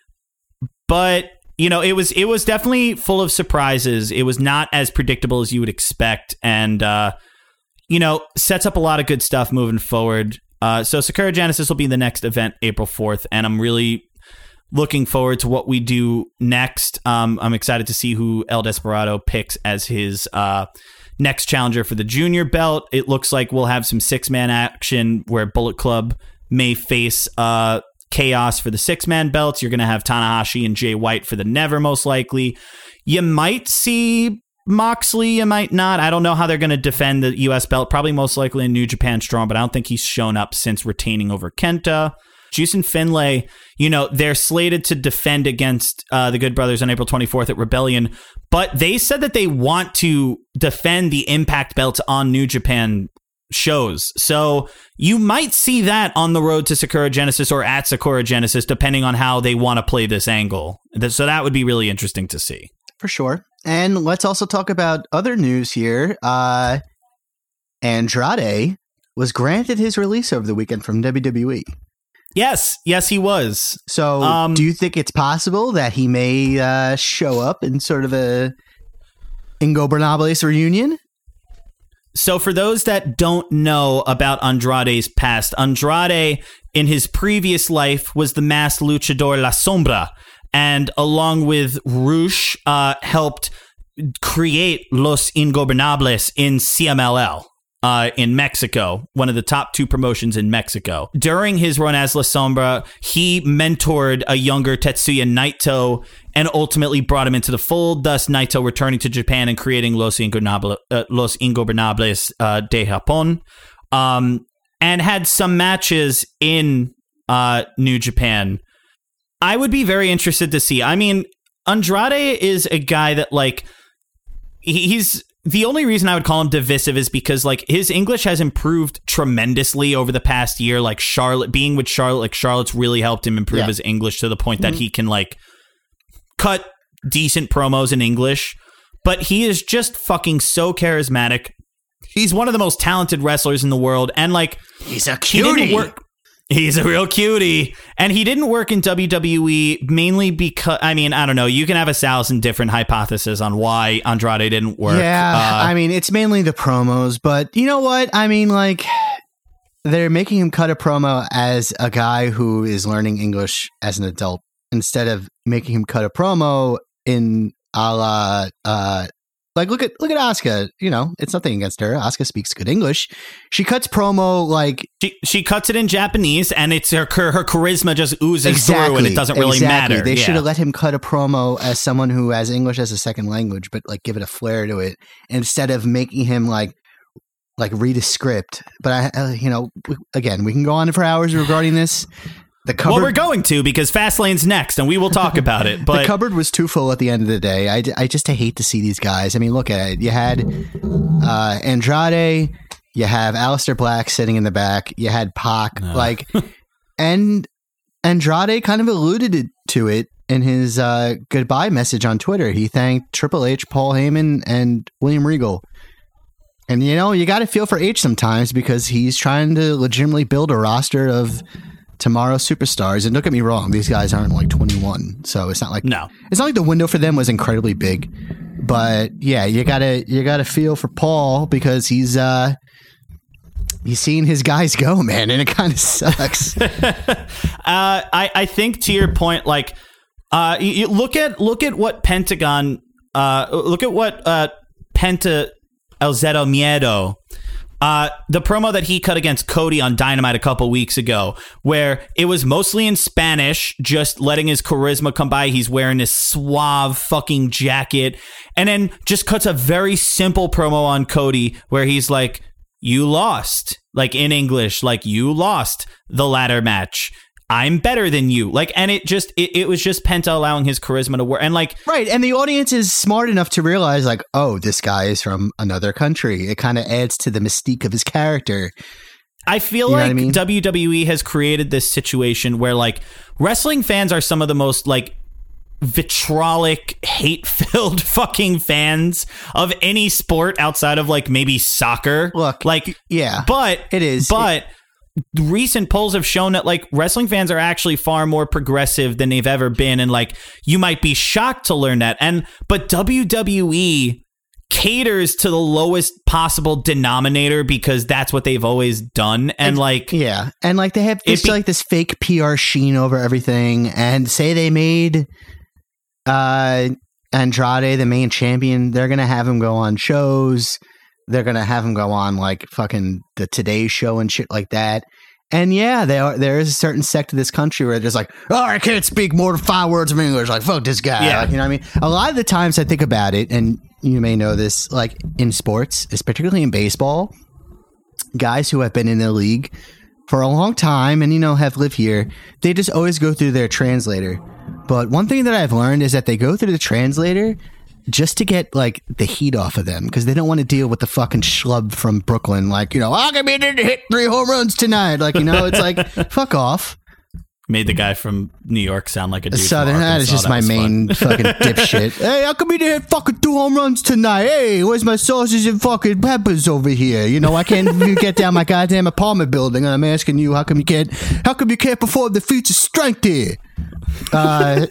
but you know, it was it was definitely full of surprises. It was not as predictable as you would expect, and uh, you know, sets up a lot of good stuff moving forward. Uh, so Sakura Genesis will be the next event, April fourth, and I'm really looking forward to what we do next. Um, I'm excited to see who El Desperado picks as his uh, next challenger for the junior belt. It looks like we'll have some six-man action where Bullet Club may face uh, Chaos for the six-man belts. You're going to have Tanahashi and Jay White for the Never, most likely. You might see Moxley, you might not. I don't know how they're going to defend the U S belt. Probably most likely in New Japan Strong, but I don't think he's shown up since retaining over Kenta. Juice and Finlay, you know, they're slated to defend against uh, the Good Brothers on April twenty-fourth at Rebellion, but they said that they want to defend the Impact belts on New Japan shows. So you might see that on the road to Sakura Genesis or at Sakura Genesis, depending on how they want to play this angle. So that would be really interesting to see. For sure. And let's also talk about other news here. Uh, Andrade was granted his release over the weekend from W W E. Yes, yes, he was. So um, do you think it's possible that he may uh, show up in sort of a Ingobernables reunion? So for those that don't know about Andrade's past, Andrade in his previous life was the masked luchador La Sombra, and along with Rush, uh, helped create Los Ingobernables in C M L L. Uh, in Mexico, one of the top two promotions in Mexico. During his run as La Sombra, he mentored a younger Tetsuya Naito and ultimately brought him into the fold, thus Naito returning to Japan and creating Los Ingobernables, uh, Los Ingobernables uh, de Japón, um, and had some matches in uh, New Japan. I would be very interested to see. I mean, Andrade is a guy that, like, he's... The only reason I would call him divisive is because, like, his English has improved tremendously over the past year. Like, Charlotte, being with Charlotte, like, Charlotte's really helped him improve yeah. his English to the point mm-hmm. that he can, like, cut decent promos in English. But he is just fucking so charismatic. He's one of the most talented wrestlers in the world. And, like, he's a cutie. He didn't work- He's a real cutie. And he didn't work in W W E mainly because, I mean, I don't know. You can have a thousand different hypotheses on why Andrade didn't work. Yeah, uh, I mean, it's mainly the promos. But you know what? I mean, like, they're making him cut a promo as a guy who is learning English as an adult instead of making him cut a promo in a la... Uh, Like, look at look at Asuka. You know, it's nothing against her. Asuka speaks good English. She cuts promo like she she cuts it in Japanese, and it's her her charisma just oozes exactly, through, and it doesn't really exactly. matter. They yeah. should have let him cut a promo as someone who has English as a second language, but like give it a flair to it instead of making him like like read a script. But I, uh, you know, again, we can go on for hours regarding this. The cupboard, well, we're going to because Fastlane's next, and we will talk about it. But the cupboard was too full at the end of the day. I, I just hate to see these guys. I mean, look at it. You had uh, Andrade, you have Aleister Black sitting in the back, you had Pac, uh. like, and Andrade kind of alluded to it in his uh, goodbye message on Twitter. He thanked Triple H, Paul Heyman, and William Regal. And you know, you got to feel for H sometimes because he's trying to legitimately build a roster of tomorrow's superstars. And don't get me wrong, these guys aren't like twenty-one, so it's not like no it's not like the window for them was incredibly big. But yeah, you gotta you gotta feel for Paul because he's uh he's seeing his guys go, man, and it kind of sucks. uh I, I think to your point, like uh you, you look at look at what Pentagon uh look at what uh Penta El Zero Miedo Uh, the promo that he cut against Cody on Dynamite a couple weeks ago, where it was mostly in Spanish, just letting his charisma come by. He's wearing this suave fucking jacket, and then just cuts a very simple promo on Cody where he's like, you lost, like in English, like you lost the ladder match. I'm better than you. Like, and it just, it, it was just Penta allowing his charisma to work. And like, right. And the audience is smart enough to realize like, oh, this guy is from another country. It kind of adds to the mystique of his character. I feel you like I mean? W W E has created this situation where like wrestling fans are some of the most like vitrolic, hate-filled fucking fans of any sport outside of like maybe soccer. Look, like, yeah, but it is, but. It- recent polls have shown that like wrestling fans are actually far more progressive than they've ever been, and like you might be shocked to learn that. And but W W E caters to the lowest possible denominator because that's what they've always done. And, and like yeah, and like they have this be- like this fake P R sheen over everything. And say they made uh Andrade the main champion, they're gonna have him go on shows. They're going to have him go on like fucking the Today Show and shit like that. And yeah, there are, there is a certain sect of this country where they're just like, oh, I can't speak more than five words of English. Like, fuck this guy. Yeah. Like, you know what I mean? A lot of the times I think about it, and you may know this, like in sports, particularly in baseball, guys who have been in the league for a long time and, you know, have lived here, they just always go through their translator. But one thing that I've learned is that they go through the translator just to get like the heat off of them because they don't want to deal with the fucking schlub from Brooklyn. Like, you know, I'm going to hit three home runs tonight. Like, you know, it's like, fuck off. Made the guy from New York sound like a dude Southern. That is just that my main fun. fucking dipshit. Hey, how come you didn't hit fucking two home runs tonight? Hey, where's my sausage and fucking peppers over here? You know, I can't even get down my goddamn apartment building, and I'm asking you, how come you can't? How come you can't perform the feats of strength here? Uh,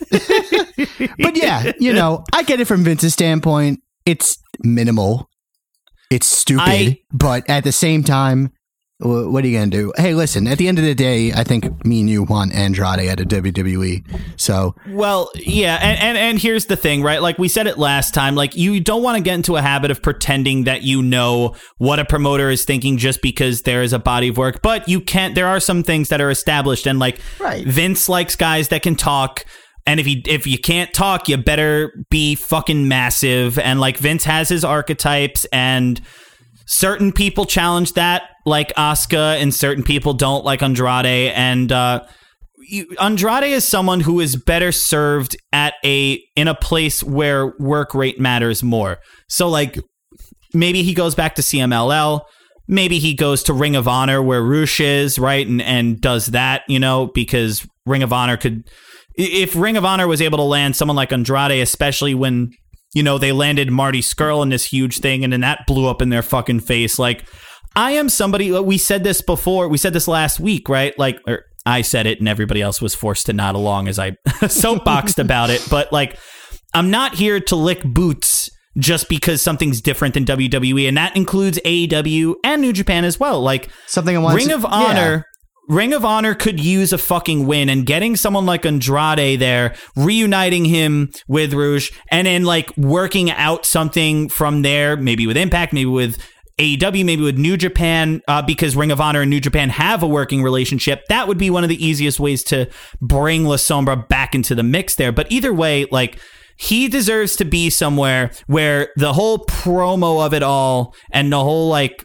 but yeah, you know, I get it from Vince's standpoint. It's minimal. It's stupid, I, but at the same time. What are you going to do? Hey, listen, at the end of the day, I think me and you want Andrade at a W W E. So, well, yeah. And, and, and here's the thing, right? Like we said it last time, like you don't want to get into a habit of pretending that you know what a promoter is thinking just because there is a body of work. But you can't, there are some things that are established. And like right. Vince likes guys that can talk. And if you if you can't talk, you better be fucking massive. And like Vince has his archetypes and certain people challenge that, like Asuka, and certain people don't, like Andrade. And uh, you, Andrade is someone who is better served at a in a place where work rate matters more. So, like, maybe he goes back to C M L L. Maybe he goes to Ring of Honor, where Rush is, right, and and does that, you know, because Ring of Honor could. If Ring of Honor was able to land someone like Andrade, especially when, you know, they landed Marty Scurll in this huge thing, and then that blew up in their fucking face. Like, I am somebody, we said this before, we said this last week, right? Like, or I said it and everybody else was forced to nod along as I soapboxed about it. But like, I'm not here to lick boots just because something's different than W W E. And that includes A E W and New Japan as well. Like, something I want Ring to, of Honor. Yeah. Ring of Honor could use a fucking win, and getting someone like Andrade there, reuniting him with Rush, and then like working out something from there, maybe with Impact, maybe with A E W, maybe with New Japan, uh, because Ring of Honor and New Japan have a working relationship. That would be one of the easiest ways to bring La Sombra back into the mix there. But either way, like, he deserves to be somewhere where the whole promo of it all and the whole like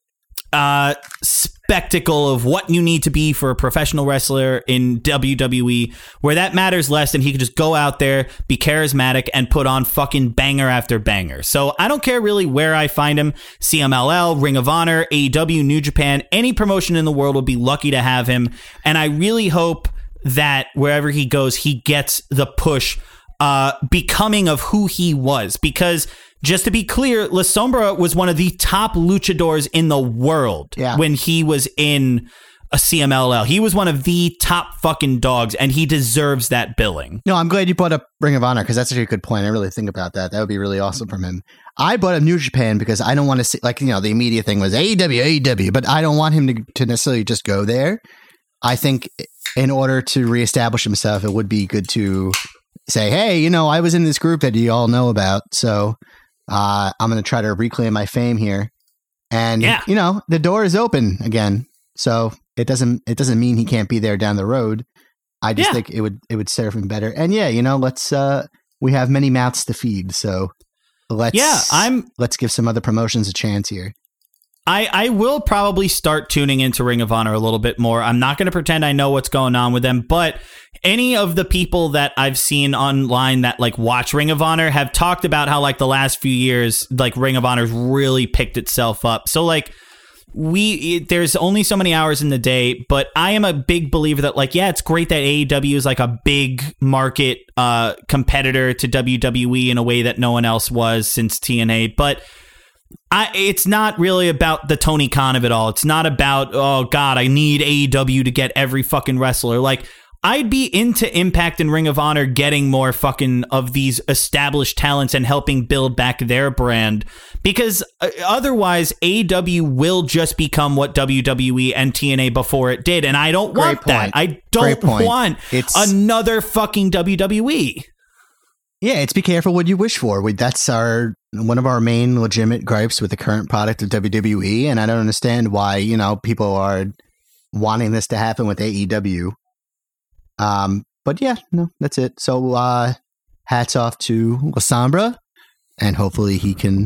uh, spectacle of what you need to be for a professional wrestler in W W E, where that matters less, and he could just go out there, be charismatic, and put on fucking banger after banger. So I don't care really where I find him. C M L L, Ring of Honor, A E W, New Japan, any promotion in the world will be lucky to have him. And I really hope that wherever he goes, he gets the push uh, becoming of who he was. Because just to be clear, La Sombra was one of the top luchadors in the world yeah. when he was in a C M L L. He was one of the top fucking dogs, and he deserves that billing. No, I'm glad you brought up Ring of Honor, because that's actually a good point. I really think about that. That would be really awesome from him. I brought up New Japan because I don't want to see, like, you know, the immediate thing was A E W, A E W, but I don't want him to, to necessarily just go there. I think in order to reestablish himself, it would be good to say, hey, you know, I was in this group that you all know about, so uh, I'm going to try to reclaim my fame here. And, yeah. you know, the door is open again. So it doesn't it doesn't mean he can't be there down the road. I just yeah. think it would it would serve him better. And yeah, you know, let's uh, we have many mouths to feed, so let's yeah, I'm let's give some other promotions a chance here. I, I will probably start tuning into Ring of Honor a little bit more. I'm not going to pretend I know what's going on with them, but any of the people that I've seen online that like watch Ring of Honor have talked about how like the last few years, like Ring of Honor's really picked itself up. So like we, it, there's only so many hours in the day, but I am a big believer that like, yeah, it's great that A E W is like a big market uh, competitor to W W E in a way that no one else was since T N A, but I, it's not really about the Tony Khan of it all. It's not about, oh, God, I need A E W to get every fucking wrestler. Like, I'd be into Impact and Ring of Honor getting more fucking of these established talents and helping build back their brand. Because uh, otherwise, A E W will just become what W W E and T N A before it did. And I don't Great want point. that. I don't want it's- another fucking W W E. Yeah, it's be careful what you wish for. We, that's our one of our main legitimate gripes with the current product of W W E, and I don't understand why, you know, people are wanting this to happen with A E W. Um, but yeah, no, that's it. So uh, hats off to La Sombra, and hopefully he can,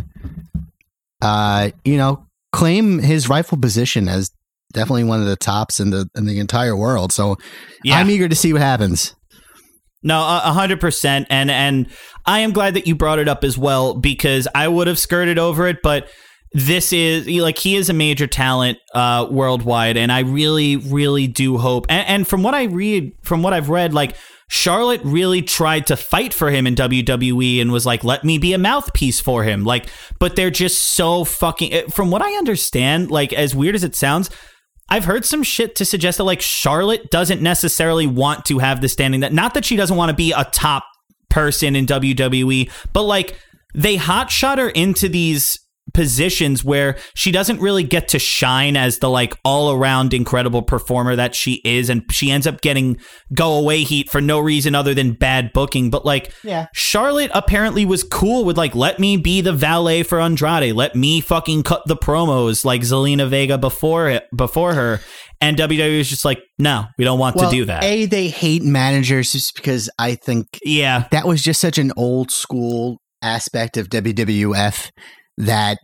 uh, you know, claim his rightful position as definitely one of the tops in the in the entire world. So yeah. I'm eager to see what happens. No, a hundred percent. And, and I am glad that you brought it up as well, because I would have skirted over it, but this is like, he is a major talent uh, worldwide. And I really, really do hope. And, and from what I read, from what I've read, like, Charlotte really tried to fight for him in W W E and was like, let me be a mouthpiece for him. Like, but they're just so fucking, from what I understand, like, as weird as it sounds, I've heard some shit to suggest that, like, Charlotte doesn't necessarily want to have the standing, that not that she doesn't want to be a top person in W W E, but like, they hotshot her into these positions where she doesn't really get to shine as the like all around incredible performer that she is, and she ends up getting go away heat for no reason other than bad booking. But like, yeah, Charlotte apparently was cool with like, let me be the valet for Andrade, let me fucking cut the promos like Zelina Vega before it before her, and W W E is just like, no, we don't want well, to do that. A, they hate managers just because I think yeah that was just such an old school aspect of W W F that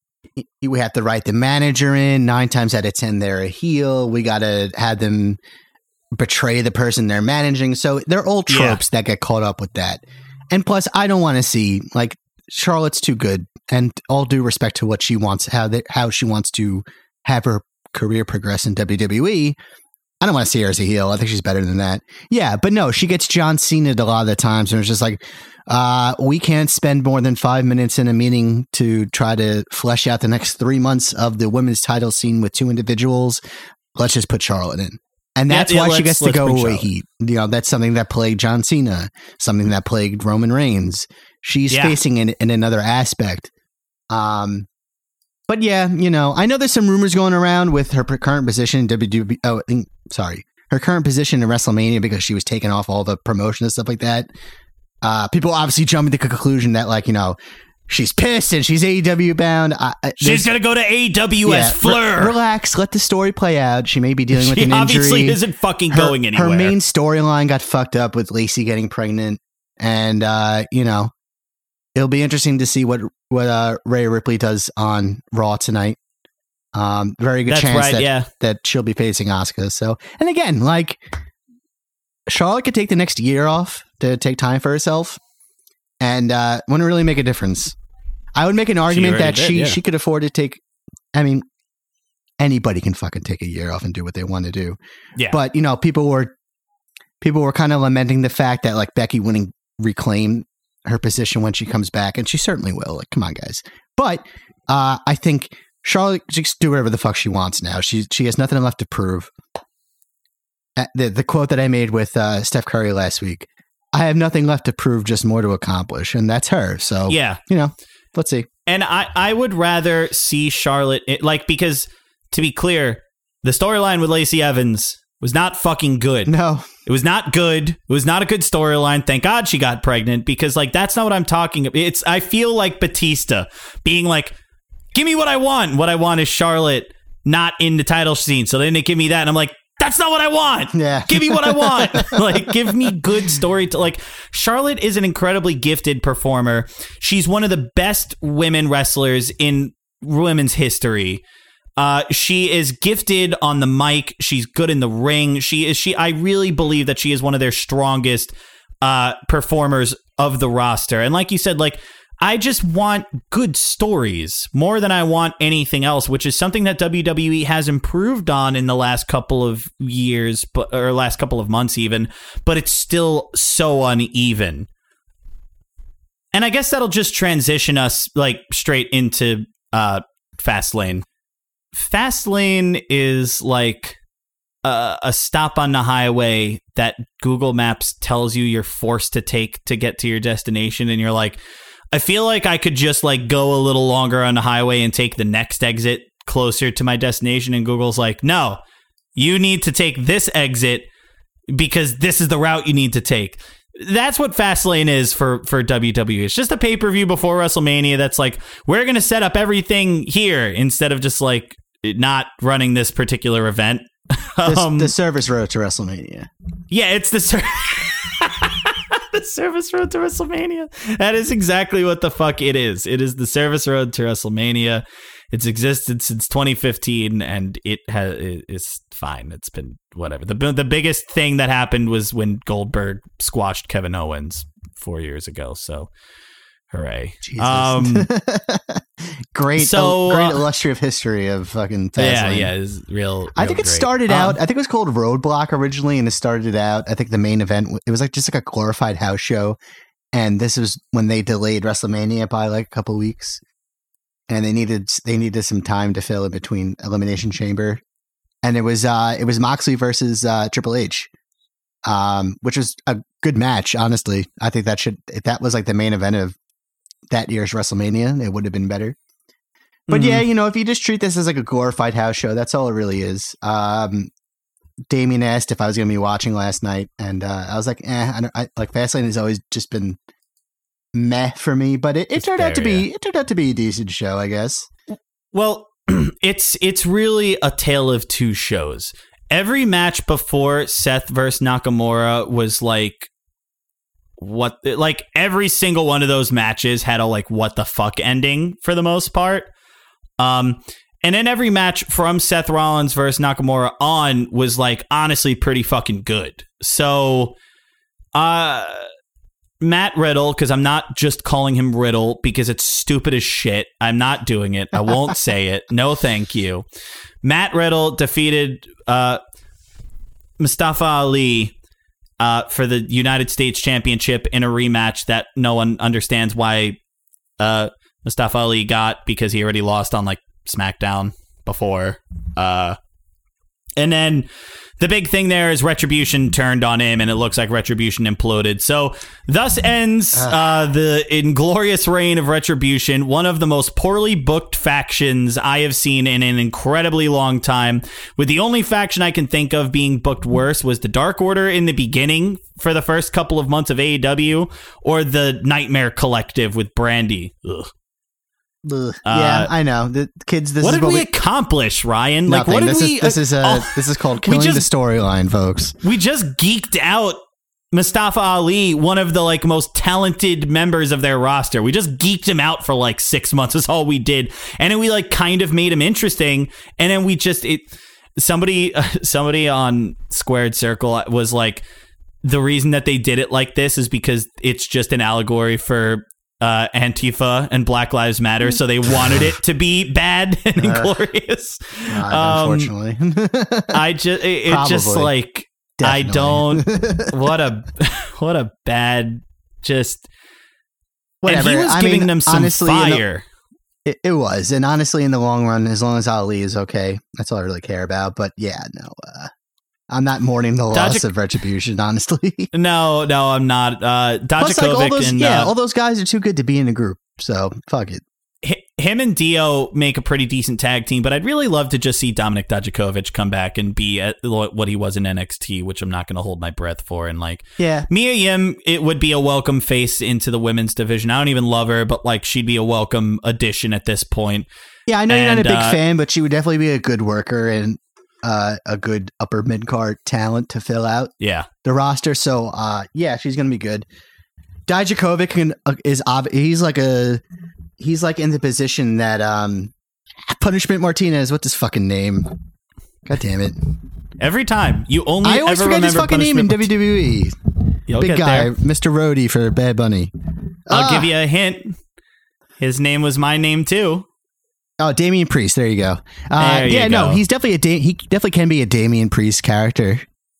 we have to write the manager in. Nine times out of ten, they're a heel. We got to have them betray the person they're managing. So they're old tropes yeah. that get caught up with that. And plus, I don't want to see, like, Charlotte's too good. And all due respect to what she wants, how they, how she wants to have her career progress in W W E, I don't want to see her as a heel. I think she's better than that. Yeah, but no, she gets John Cena'd a lot of the times, and it's just like, uh, we can't spend more than five minutes in a meeting to try to flesh out the next three months of the women's title scene with two individuals. Let's just put Charlotte in. And that's yeah, yeah, why she gets to go away heat. You know, that's something that plagued John Cena, something that plagued Roman Reigns. She's yeah. facing in, in another aspect. Um, but yeah, you know, I know there's some rumors going around with her current position in W W E. Oh, sorry, her current position in WrestleMania, because she was taking off all the promotion and stuff like that. Uh, people obviously jump to the conclusion that, like, you know, she's pissed and she's A E W bound. I, she's going to go to A E W yeah, as Fleur. Re- relax. Let the story play out. She may be dealing with she an injury. She obviously isn't fucking her, going anywhere. Her main storyline got fucked up with Lacey getting pregnant. And, uh, you know, it'll be interesting to see what, what uh, Rhea Ripley does on Raw tonight. Um, very good That's chance right, that, yeah. that she'll be facing Asuka. So, and again, like, Charlotte could take the next year off to take time for herself. And uh, wouldn't really make a difference. I would make an argument she that did, she, yeah. she could afford to take, I mean, anybody can fucking take a year off and do what they want to do. Yeah. But, you know, people were people were kind of lamenting the fact that, like, Becky wouldn't reclaim her position when she comes back, and she certainly will. Like, come on, guys. But uh, I think Charlotte just do whatever the fuck she wants now. She she has nothing left to prove. Uh, the, the quote that I made with uh, Steph Curry last week, I have nothing left to prove, just more to accomplish. And that's her. So, yeah, you know, let's see. And I, I would rather see Charlotte, it, like, because to be clear, the storyline with Lacey Evans was not fucking good. No, it was not good. It was not a good storyline. Thank God she got pregnant, because, like, that's not what I'm talking about. It's, I feel like Batista being like, give me what I want. What I want is Charlotte not in the title scene. So then they give me that. And I'm like, that's not what I want. Yeah. Give me what I want. Like, give me good story. To, like, Charlotte is an incredibly gifted performer. She's one of the best women wrestlers in women's history. Uh, she is gifted on the mic. She's good in the ring. She is. She. I really believe that she is one of their strongest uh, performers of the roster. And like you said, like, I just want good stories more than I want anything else, which is something that W W E has improved on in the last couple of years, but or last couple of months even, but it's still so uneven. And I guess that'll just transition us, like, straight into uh, Fastlane. Fastlane is like a, a stop on the highway that Google Maps tells you you're forced to take to get to your destination, and you're like, I feel like I could just, like, go a little longer on the highway and take the next exit closer to my destination. And Google's like, no, you need to take this exit because this is the route you need to take. That's what Fastlane is for, for W W E. It's just a pay-per-view before WrestleMania that's like, we're going to set up everything here instead of just, like, not running this particular event. um, the, the service road to WrestleMania. Yeah, it's the service. The service road to WrestleMania. That is exactly what the fuck it is. It is the service road to WrestleMania. It's existed since twenty fifteen, and it has it's fine. It's been whatever. The the biggest thing that happened was when Goldberg squashed Kevin Owens four years ago. So, hooray! Jesus. Um, great, so, great uh, illustrative history of fucking Fastlane. Yeah, yeah, it's real, real. I think it great. started um, out. I think it was called Roadblock originally, and it started out. I think the main event. It was like just like a glorified house show, and this was when they delayed WrestleMania by like a couple weeks, and they needed they needed some time to fill in between Elimination Chamber, and it was uh it was Moxley versus uh, Triple H, um, which was a good match. Honestly, I think that should if that was like the main event of that year's WrestleMania, it would have been better. But mm-hmm. yeah, you know, if you just treat this as like a glorified house show, that's all it really is. Um, Damien asked if I was going to be watching last night, and uh, I was like, eh, I, don't, I like Fastlane has always just been meh for me, but it, it turned fair, out to be yeah. it turned out to be a decent show, I guess. Well, it's it's really a tale of two shows. Every match before Seth versus Nakamura was like what like every single one of those matches had a like what the fuck ending for the most part. Um and then every match from Seth Rollins versus Nakamura on was like honestly pretty fucking good. So uh Matt Riddle, because I'm not just calling him Riddle because it's stupid as shit. I'm not doing it. I won't say it. No thank you. Matt Riddle defeated uh Mustafa Ali Uh, for the United States Championship in a rematch that no one understands why uh, Mustafa Ali got, because he already lost on like SmackDown before. Uh, and then the big thing there is Retribution turned on him, and it looks like Retribution imploded. So thus ends uh, the inglorious reign of Retribution, one of the most poorly booked factions I have seen in an incredibly long time, with the only faction I can think of being booked worse was the Dark Order in the beginning for the first couple of months of A E W, or the Nightmare Collective with Brandy. Ugh. Ugh. Yeah, uh, I know. The kids. This what is did what we, we accomplish, Ryan? Nothing. Like, what did this we? Is, this is uh, oh, this is called killing just, the storyline, folks. We just geeked out Mustafa Ali, one of the like most talented members of their roster. We just geeked him out for like six months. That's all we did, and then we like kind of made him interesting, and then we just it. Somebody, uh, somebody on Squared Circle was like, the reason that they did it like this is because it's just an allegory for uh, Antifa and Black Lives Matter, so they wanted it to be bad and inglorious. Uh, um, unfortunately, I just it, it just like Definitely. I don't. What a what a bad just. Whatever. And he was I giving mean, them some honestly, fire. The, it, it was, and honestly, in the long run, as long as Ali is okay, that's all I really care about. But yeah, no. Uh, I'm not mourning the loss Dodge- of Retribution, honestly. No, no, I'm not. Uh, Dajakovic like all those, and yeah, uh, all those guys are too good to be in a group. So fuck it. Him and Dio make a pretty decent tag team, but I'd really love to just see Dominik Dijakovic come back and be at what he was in N X T, which I'm not going to hold my breath for. And like, yeah, Mia Yim, it would be a welcome face into the women's division. I don't even love her, but like, she'd be a welcome addition at this point. Yeah, I know and, you're not a big uh, fan, but she would definitely be a good worker and uh, a good upper mid card talent to fill out. Yeah, the roster. So uh, yeah, she's going to be good. Dijakovic can, uh, is ob- he's like a. He's like in the position that um, Punishment Martinez. What's his fucking name? God damn it! Every time you only I always ever forget his fucking name in Mart- W W E. You'll Big guy, there. Mister Rhodey for Bad Bunny. I'll ah. give you a hint. His name was my name too. Oh, Damian Priest. There you go. Uh, there you yeah, go. no, he's definitely a da- he definitely can be a Damian Priest character.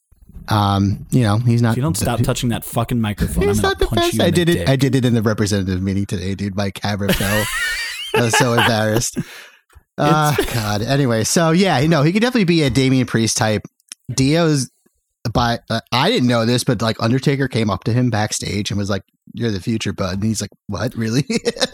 Um, you know, he's not. If you don't stop touching that fucking microphone, He's I'm gonna not the punch best. you in I did the it. dick. I did it in the representative meeting today, dude. My camera fell. I was so embarrassed. Oh, God. Anyway, so yeah, you know, he could definitely be a Damian Priest type. Dio's, but uh, I didn't know this, but like Undertaker came up to him backstage and was like, "You're the future, bud." And he's like, "What? Really?"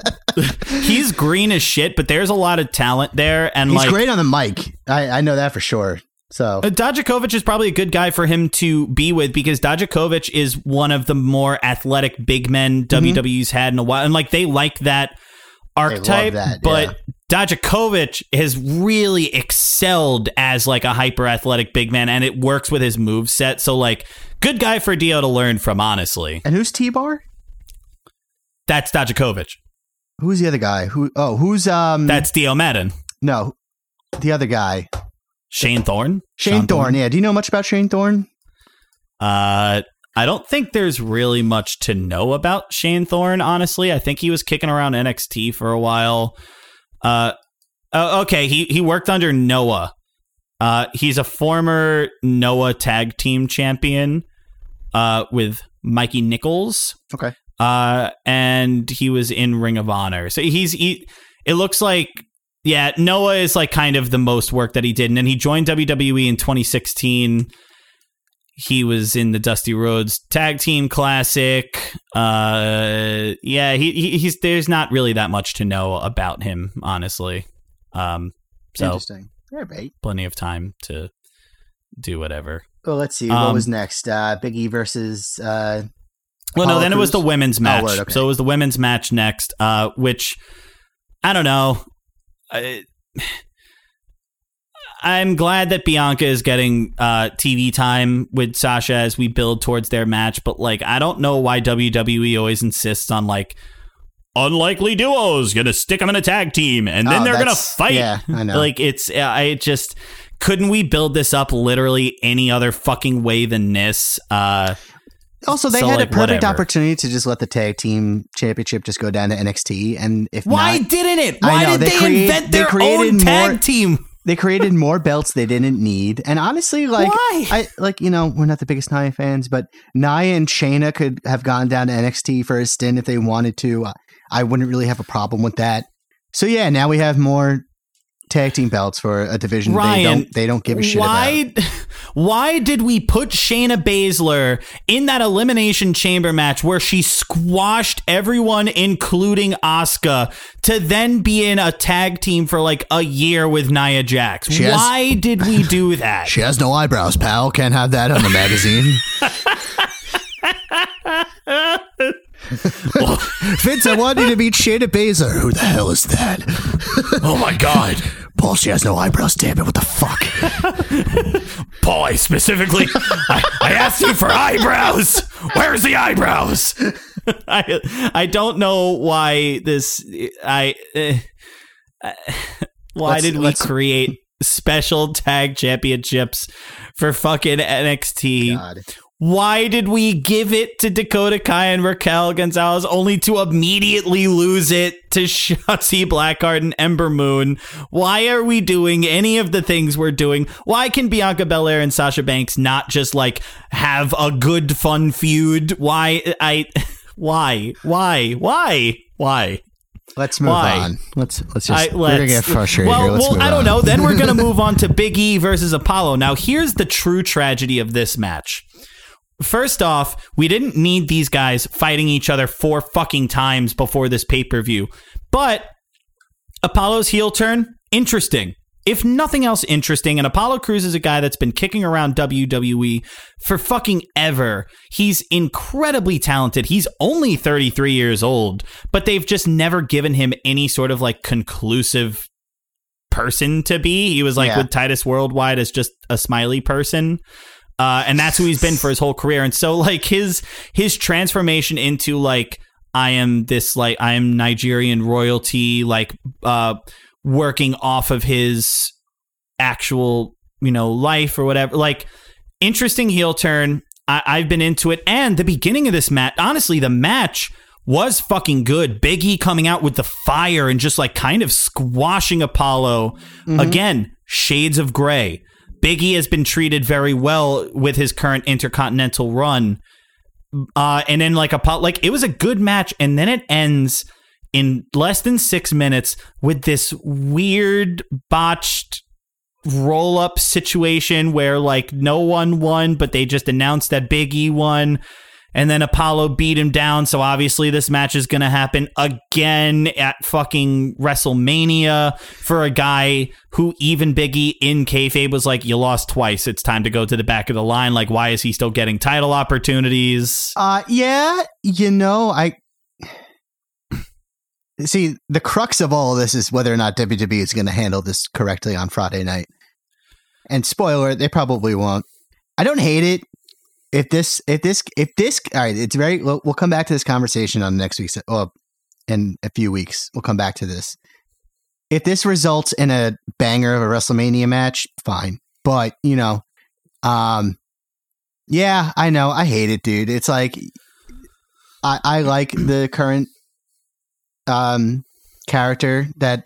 He's green as shit, but there's a lot of talent there, and he's like, great on the mic. I, I know that for sure. So uh, Dijakovic is probably a good guy for him to be with, because Dijakovic is one of the more athletic big men W W E's mm-hmm. had in a while, and like they like that archetype. That, but yeah. Dijakovic has really excelled as like a hyper athletic big man, and it works with his moveset. So like, good guy for Dio to learn from, honestly. And who's T-Bar? That's Dijakovic. who's the other guy? Who? Oh, who's um? That's Dio Madden. No, the other guy. Shane Thorne. Shane Sean Thorne. Thorne. Yeah. Do you know much about Shane Thorne? Uh, I don't think there's really much to know about Shane Thorne. Honestly, I think he was kicking around N X T for a while. Uh, uh okay. He he worked under Noah. Uh, he's a former Noah tag team champion. Uh, with Mikey Nichols. Okay. Uh, and he was in Ring of Honor. So he's, he, it looks like, yeah, Noah is like kind of the most work that he did. And then he joined W W E in twenty sixteen. He was in the Dusty Rhodes Tag Team Classic. Uh, yeah, he, he he's, there's not really that much to know about him, honestly. Um, so Interesting. Yeah, right. Plenty of time to do whatever. Well, let's see. What um, was next? Uh, Big E versus... Uh, well, no, then Cruz? It was the women's match. Oh, word, okay. So it was the women's match next, uh, which, I don't know. I, I'm glad that Bianca is getting uh, T V time with Sasha as we build towards their match, but like, I don't know why W W E always insists on like, unlikely duos, gonna stick them in a tag team, and then oh, they're gonna fight. Yeah, I know. Like, it's, I just... Couldn't we build this up literally any other fucking way than this? Uh, also, they so had like, a perfect whatever. opportunity to just let the tag team championship just go down to N X T. And if why not, didn't it? Why know, did they, they create, invent their they own tag more, team? They created more belts they didn't need. And honestly, like, why? I like you know, we're not the biggest Nia fans, but Nia and Shayna could have gone down to N X T for a stint if they wanted to. I wouldn't really have a problem with that. So yeah, now we have more tag team belts for a division Ryan, they don't they don't give a shit why, about. Why did we put Shayna Baszler in that Elimination Chamber match where she squashed everyone, including Asuka, to then be in a tag team for like a year with Nia Jax? She why has, did we do that? She has no eyebrows, pal. Can't have that on the magazine. Vince, I want you to meet Shayna Baszler. Who the hell is that? Oh my god. Paul, she has no eyebrows, damn it, what the fuck? Paul, I specifically I, I asked you for eyebrows. Where's the eyebrows? I I don't know why this I uh, why let's, did we create special tag championships for fucking N X T? God. Why did we give it to Dakota Kai and Raquel Gonzalez only to immediately lose it to Shotzi Blackheart and Ember Moon? Why are we doing any of the things we're doing? Why can Bianca Belair and Sasha Banks not just like have a good fun feud? Why I why why why why? Let's move Why? on. Let's let's just I, let's, we're gonna get frustrated well, here. Let's well, move I don't on. know. Then we're gonna move on to Big E versus Apollo. Now, here's the true tragedy of this match. First off, we didn't need these guys fighting each other four fucking times before this pay-per-view. But Apollo's heel turn, interesting. If nothing else interesting, and Apollo Crews is a guy that's been kicking around W W E for fucking ever. He's incredibly talented. He's only thirty-three years old, but they've just never given him any sort of like conclusive person to be. He was like yeah. with Titus Worldwide as just a smiley person. Uh, and that's who he's been for his whole career. And so like his his transformation into like I am this like I am Nigerian royalty, like uh, working off of his actual, you know, life or whatever. Like interesting heel turn. I, I've been into it. And the beginning of this match, honestly, the match was fucking good. Big E coming out with the fire and just like kind of squashing Apollo. Mm-hmm. Again, shades of gray. Big E has been treated very well with his current Intercontinental run. Uh, and then like a like it was a good match, and then it ends in less than six minutes with this weird botched roll up situation where like no one won, but they just announced that Big E won. And then Apollo beat him down, so obviously this match is going to happen again at fucking WrestleMania for a guy who even Big E in kayfabe was like, you lost twice, it's time to go to the back of the line. Like, why is he still getting title opportunities? Uh, yeah, you know, I... See, the crux of all of this is whether or not W W E is going to handle this correctly on Friday night. And spoiler, they probably won't. I don't hate it. If this, if this, if this, all right, it's very, we'll, we'll come back to this conversation on next week's, well, in a few weeks. We'll come back to this. If this results in a banger of a WrestleMania match, fine. But, you know, um, yeah, I know. I hate it, dude. It's like, I, I like the current um, character that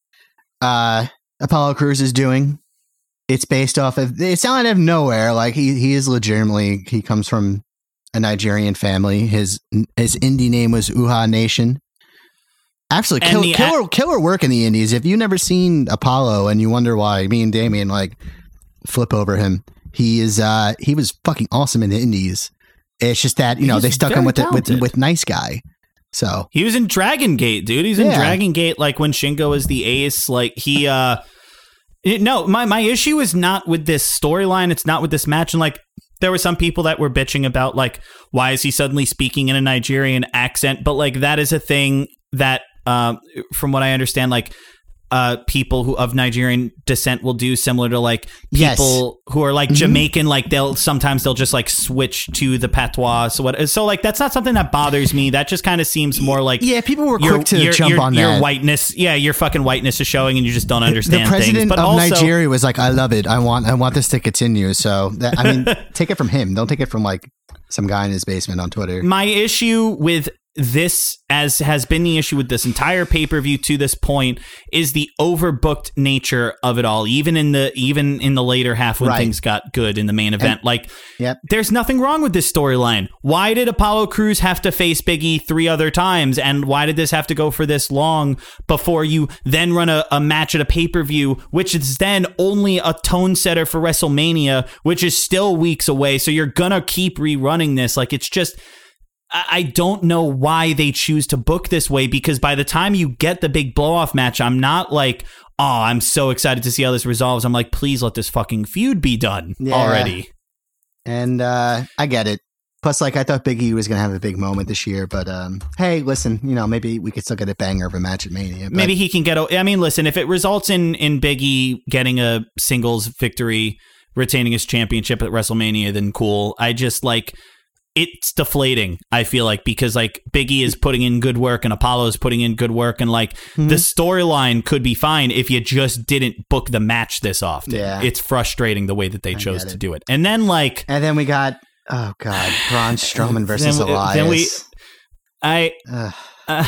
uh, Apollo Crews is doing. It's based off of, it's not out of nowhere. Like, he, he is legitimately, he comes from a Nigerian family. His his indie name was Uha Nation. Actually, kill, the, killer killer work in the Indies. If you've never seen Apollo and you wonder why me and Damien like flip over him, he is uh, he was fucking awesome in the Indies. It's just that, you know, they stuck him with, the, with with Nice Guy. So he was in Dragon Gate, dude. He's in yeah. Dragon Gate, like when Shingo was the ace. Like he, uh, it, no, my my issue is not with this storyline. It's not with this match. And like, there were some people that were bitching about like, why is he suddenly speaking in a Nigerian accent? But like, that is a thing that, um, from what I understand, like, uh, people who of Nigerian descent will do, similar to like people yes. who are like mm-hmm. Jamaican, like they'll sometimes they'll just like switch to the patois. So what? So like that's not something that bothers me. That just kind of seems more like yeah, people were your, quick to your, jump your, on your that. whiteness. Yeah, your fucking whiteness is showing, and you just don't understand. The president things. But of also, Nigeria was like, "I love it. I want. I want this to continue." So that, I mean, take it from him. Don't take it from like some guy in his basement on Twitter. My issue with this, as has been the issue with this entire pay-per-view to this point, is the overbooked nature of it all. Even in the even in the later half when right. things got good in the main event, and, like yep. there's nothing wrong with this storyline. Why did Apollo Crews have to face Big E three other times, and why did this have to go for this long before you then run a, a match at a pay-per-view, which is then only a tone setter for WrestleMania, which is still weeks away? So you're gonna keep rerunning this. Like, it's just, I don't know why they choose to book this way, because by the time you get the big blow-off match, I'm not like, oh, I'm so excited to see how this resolves. I'm like, please let this fucking feud be done yeah. already. And uh, I get it. Plus, like, I thought Big E was going to have a big moment this year, but um, hey, listen, you know, maybe we could still get a banger of a match at Mania. But maybe he can get, a, I mean, listen, if it results in, in Big E getting a singles victory, retaining his championship at WrestleMania, then cool. I just, like, it's deflating, I feel like, because like Big E is putting in good work and Apollo is putting in good work, and like mm-hmm. the storyline could be fine if you just didn't book the match this often. Yeah. It's frustrating the way that they chose to do it. And then like, and then we got, oh god, Braun Strowman versus then, Elias. Then we, I, uh,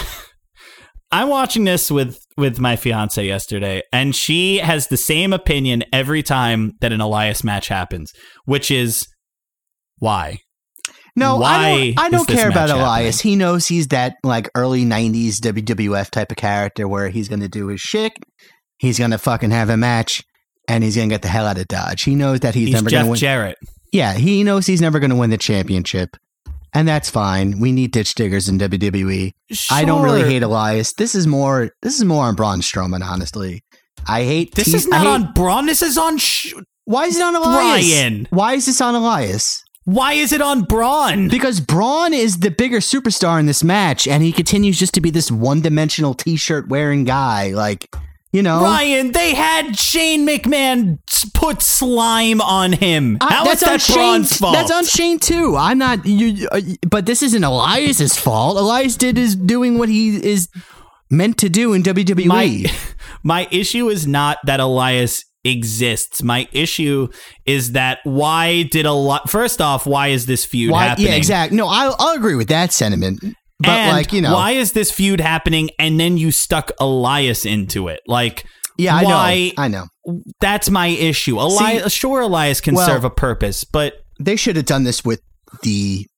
I'm watching this with with my fiance yesterday, and she has the same opinion every time that an Elias match happens, which is why. No, Why I don't, I don't care about Elias. Happening? He knows he's that like early nineties W W F type of character where he's going to do his shit, he's going to fucking have a match, and he's going to get the hell out of Dodge. He knows that he's, he's never going to win. Jarrett. Yeah, he knows he's never going to win the championship, and that's fine. We need ditch diggers in W W E. Sure. I don't really hate Elias. This is more. This is more on Braun Strowman, honestly. I hate. This te- is not hate, on Braun. This is on. Sh- Why is it on Elias? Brian. Why is this on Elias? Why is it on Braun? Because Braun is the bigger superstar in this match, and he continues just to be this one-dimensional T-shirt wearing guy. Like, you know, Ryan, they had Shane McMahon put slime on him. I, How that's is that Shane, Braun's fault? That's on Shane too. I'm not. You, uh, but this isn't Elias's fault. Elias did is doing what he is meant to do in W W E. My, my issue is not that Elias exists. My issue is that why did a lot first off why is this feud why, happening? Yeah, exactly. No, I'll, I'll agree with that sentiment, but and like, you know, why is this feud happening and then you stuck Elias into it? Like, yeah, why, I know I know that's my issue. Elias, See, sure Elias can well, serve a purpose, but they should have done this with the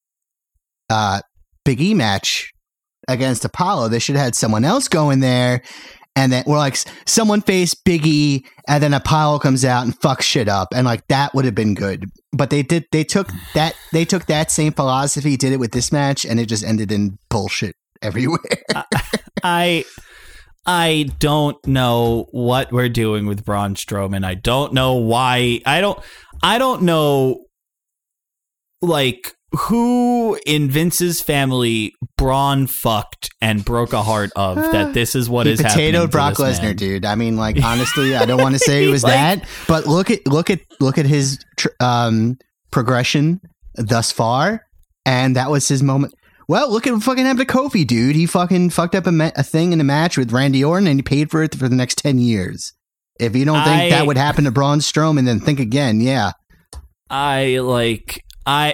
uh Big E match against Apollo. They should have had someone else go in there. And then we're like, someone face Big E, and then Apollo comes out and fucks shit up, and like that would have been good. But they did, they took that, they took that same philosophy, did it with this match, and it just ended in bullshit everywhere. I, I don't know what we're doing with Braun Strowman. I don't know why. I don't, I don't know, like, who in Vince's family Braun fucked and broke a heart of that this is what he is happening to potatoed Brock Lesnar, dude. I mean, like, honestly, I don't want to say it was like, that, but look at look at look at his tr- um, progression thus far, and that was his moment. Well, look at what fucking happened to Kofi, dude. He fucking fucked up a, ma- a thing in a match with Randy Orton, and he paid for it for the next ten years. If you don't think I, that would happen to Braun Strowman, then think again. Yeah. I, like, I...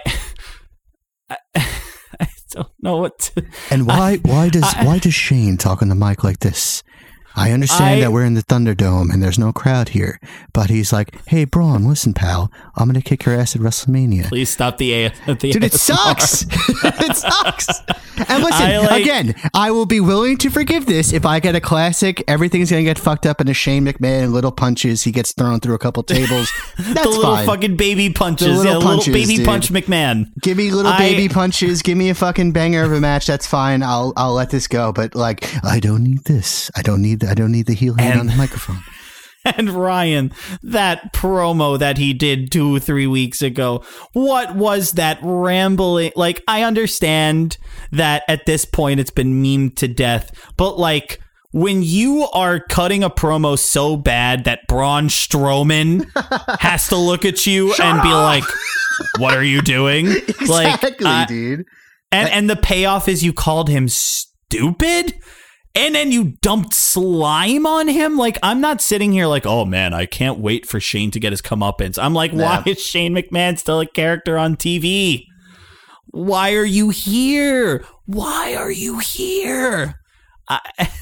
I, I don't know what to... And why, I, why does I, why does Shane talk on the mic like this? I understand I, that we're in the Thunderdome and there's no crowd here, but he's like, "Hey, Braun, listen, pal, I'm going to kick your ass at WrestleMania." Please stop the A. The Dude, it sucks. It sucks. And listen, I like, again, I will be willing to forgive this if I get a classic, everything's going to get fucked up in a Shane McMahon, little punches, he gets thrown through a couple tables. That's the little fine. fucking baby punches. The little, yeah, punches, little baby dude. punch McMahon. Give me little I, baby punches. Give me a fucking banger of a match. That's fine. I'll I'll let this go. But like, I don't need this. I don't need. I don't need the heel hand and, on the microphone. And Ryan, that promo that he did two, three weeks ago, what was that rambling? Like, I understand that at this point it's been memed to death, but like, when you are cutting a promo so bad that Braun Strowman has to look at you Shut and up! be like, "What are you doing?" Exactly, like, uh, dude. And, and the payoff is you called him stupid? And then you dumped slime on him? Like, I'm not sitting here like, "Oh, man, I can't wait for Shane to get his comeuppance." I'm like, nah. why is Shane McMahon still a character on T V? Why are you here? Why are you here? I,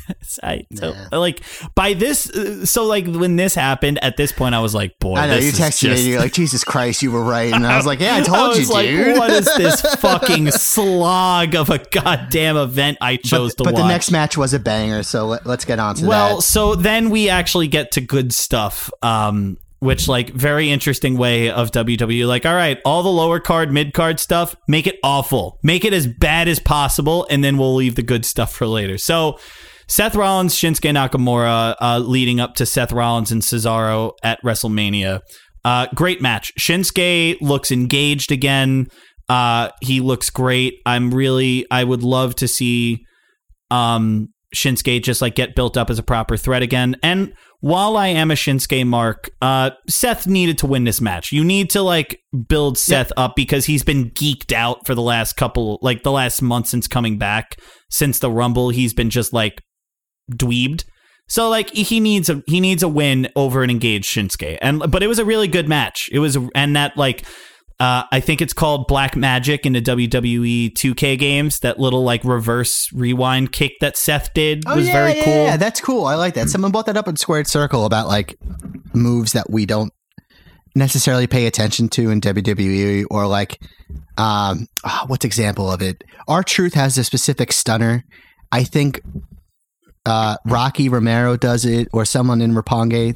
I so, nah. like, by this, so, like, when this happened, at this point, I was like, boy, I know, this you is texted just... me and you're like, "Jesus Christ, you were right." And I was like, "Yeah, I told I was you, like, dude. What is this fucking slog of a goddamn event I chose but, to but watch?" But the next match was a banger, so let, let's get on to well, that. Well, so then we actually get to good stuff, um, which, like, very interesting way of W W E. Like, all right, all the lower card, mid card stuff, make it awful. Make it as bad as possible, and then we'll leave the good stuff for later. So... Seth Rollins, Shinsuke Nakamura, uh, leading up to Seth Rollins and Cesaro at WrestleMania. Uh, great match. Shinsuke looks engaged again. Uh, he looks great. I'm really, I would love to see um, Shinsuke just like get built up as a proper threat again. And while I am a Shinsuke mark, uh, Seth needed to win this match. You need to like build Seth yep. up because he's been geeked out for the last couple, like the last month since coming back, since the Rumble. He's been just like dweebed. So like he needs a he needs a win over an engaged Shinsuke. And but it was a really good match. It was and that like uh I think it's called Black Magic in the W W E two K games. That little like reverse rewind kick that Seth did oh, was yeah, very yeah, cool. Yeah, that's cool. I like that. Someone brought that up in Squared Circle about like moves that we don't necessarily pay attention to in W W E or like um oh, what's example of it? R-Truth has a specific stunner. I think Uh, Rocky Romero does it, or someone in Roppongi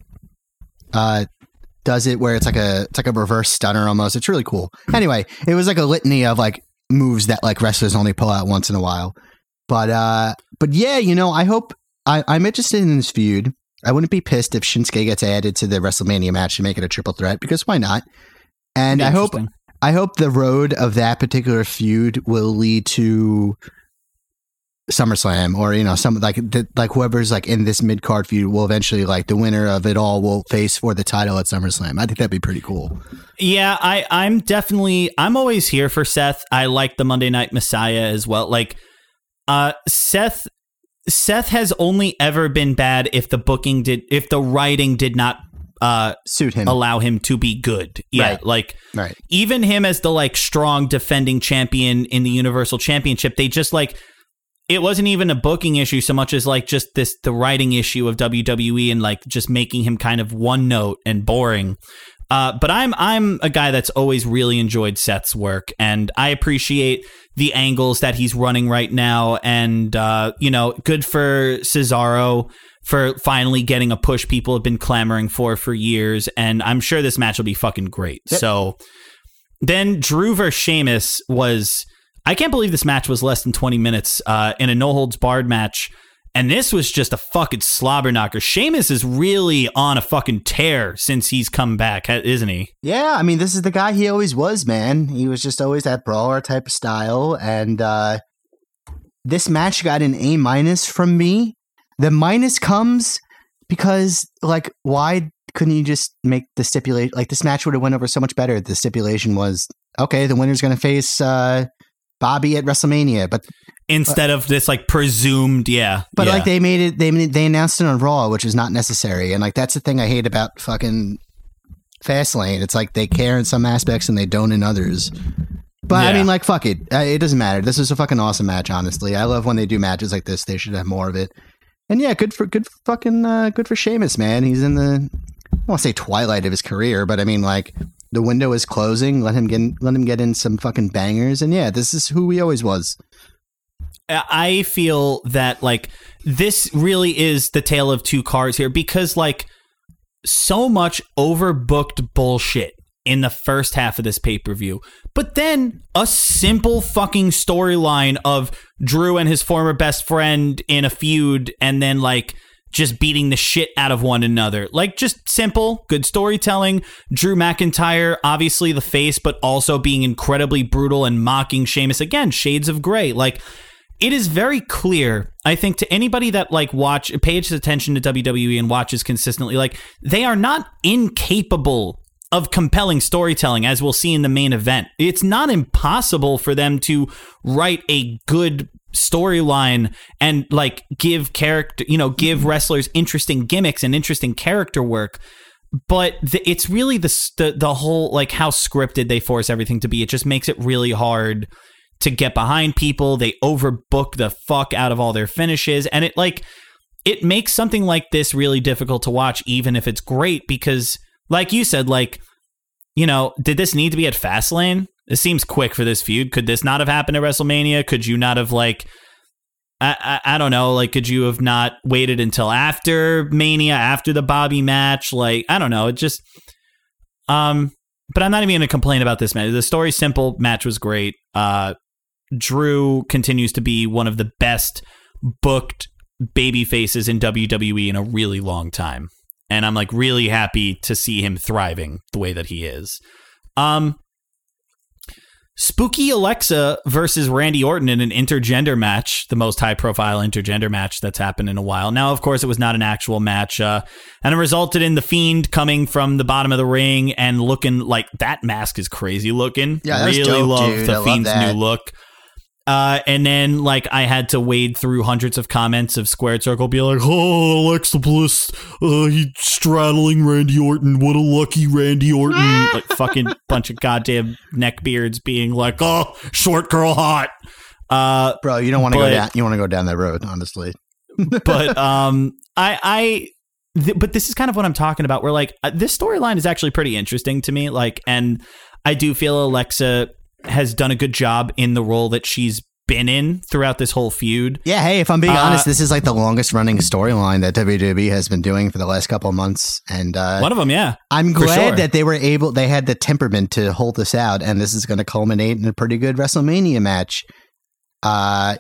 uh, does it, where it's like a it's like a reverse stunner almost. It's really cool. Anyway, it was like a litany of like moves that like wrestlers only pull out once in a while. But uh, but yeah, you know, I hope I, I'm interested in this feud. I wouldn't be pissed if Shinsuke gets added to the WrestleMania match to make it a triple threat, because why not? And I hope I hope the road of that particular feud will lead to SummerSlam, or you know, some like the, like whoever's like in this mid card feud will eventually like the winner of it all will face for the title at SummerSlam. I think that'd be pretty cool. Yeah, I I'm definitely I'm always here for Seth. I like the Monday Night Messiah as well. Like, uh, Seth Seth has only ever been bad if the booking did if the writing did not uh suit him, allow him to be good. Yeah, right. like right. Even him as the like strong defending champion in the Universal Championship, they just like. It wasn't even a booking issue so much as like just this, the writing issue of W W E and like just making him kind of one note and boring. Uh, but I'm, I'm a guy that's always really enjoyed Seth's work, and I appreciate the angles that he's running right now. And, uh, you know, good for Cesaro for finally getting a push people have been clamoring for for years. And I'm sure this match will be fucking great. Yep. So then Drew versus Sheamus was, I can't believe this match was less than twenty minutes uh, in a no-holds-barred match, and this was just a fucking slobber knocker. Sheamus is really on a fucking tear since he's come back, isn't he? Yeah, I mean, this is the guy he always was, man. He was just always that brawler type of style, and uh, this match got an A minus from me. The minus comes because, like, why couldn't you just make the stipulation? Like, this match would have went over so much better. The stipulation was, okay, the winner's going to face... Uh, Bobby at WrestleMania, but instead uh, of this like presumed, yeah. But yeah. like they made it, they they announced it on Raw, which is not necessary, and like that's the thing I hate about fucking Fastlane. It's like they care in some aspects and they don't in others. But yeah. I mean, like, fuck it, it doesn't matter. This is a fucking awesome match. Honestly, I love when they do matches like this. They should have more of it. And yeah, good for good fucking uh, good for Sheamus, man. He's in the I don't want to say twilight of his career, but I mean, like, the window is closing. Let him get in, let him get in some fucking bangers, and yeah, this is who he always was. I feel that like this really is the tale of two cars here, because like so much overbooked bullshit in the first half of this pay-per-view, but then a simple fucking storyline of Drew and his former best friend in a feud, and then like just beating the shit out of one another. Like, just simple, good storytelling. Drew McIntyre, obviously the face, but also being incredibly brutal and mocking Sheamus. Again, shades of gray. Like, it is very clear, I think, to anybody that like watch, pays attention to W W E and watches consistently, like, they are not incapable of compelling storytelling, as we'll see in the main event. It's not impossible for them to write a good storyline and like give character, you know, give wrestlers interesting gimmicks and interesting character work. But the, it's really the, the the whole like how scripted they force everything to be. It just makes it really hard to get behind people. They overbook the fuck out of all their finishes, and it like it makes something like this really difficult to watch, even if it's great, because like you said, like, you know, did this need to be at Fastlane? It seems quick for this feud. Could this not have happened at WrestleMania? Could you not have, like, I, I I don't know, like, could you have not waited until after Mania, after the Bobby match? Like, I don't know. It just, um, but I'm not even going to complain about this match. The story's simple. Match was great. Uh, Drew continues to be one of the best booked baby faces in W W E in a really long time. And I'm, like, really happy to see him thriving the way that he is. Um, Spooky Alexa versus Randy Orton in an intergender match, the most high-profile intergender match that's happened in a while. Now, of course, it was not an actual match, uh, and it resulted in The Fiend coming from the bottom of the ring and looking like that mask is crazy looking. Yeah, that's really dope, love dude. The I Fiend's love that. new look. Uh, and then, like, I had to wade through hundreds of comments of Squared Circle be like, oh, Alexa Bliss, uh, he's straddling Randy Orton. What a lucky Randy Orton. Like, fucking bunch of goddamn neckbeards being like, oh, short girl hot. Uh, Bro, you don't want to go down. You want to go down that road, honestly. but um, I, I, th- but this is kind of what I'm talking about. Where like uh, this storyline is actually pretty interesting to me. Like, and I do feel Alexa has done a good job in the role that she's been in throughout this whole feud. Yeah, hey, if I'm being uh, honest, this is like the longest running storyline that W W E has been doing for the last couple of months. And uh, one of them, yeah. I'm glad sure. that they were able, they had the temperament to hold this out, and this is going to culminate in a pretty good WrestleMania match. Uh,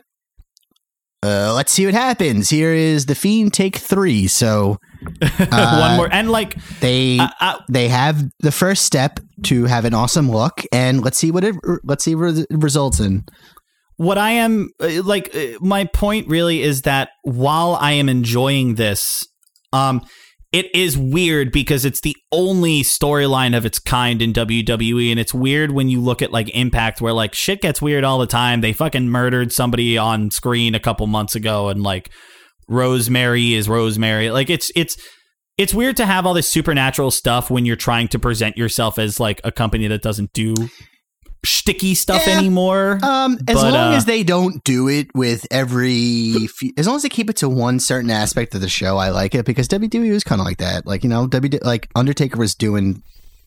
uh, let's see what happens. Here is The Fiend take three. So uh, one more, and like they uh, uh, they have the first step to have an awesome look, and let's see what it let's see what it results in. What I am uh, like, uh, my point really is that while I am enjoying this, um, it is weird because it's the only storyline of its kind in W W E, and it's weird when you look at like Impact, where like shit gets weird all the time. They fucking murdered somebody on screen a couple months ago, and like Rosemary is Rosemary. Like it's it's it's weird to have all this supernatural stuff when you're trying to present yourself as like a company that doesn't do shticky stuff yeah. anymore. Um, as but, long uh, as they don't do it with every, few, as long as they keep it to one certain aspect of the show, I like it, because W W E was kind of like that. Like, you know, W like Undertaker was doing,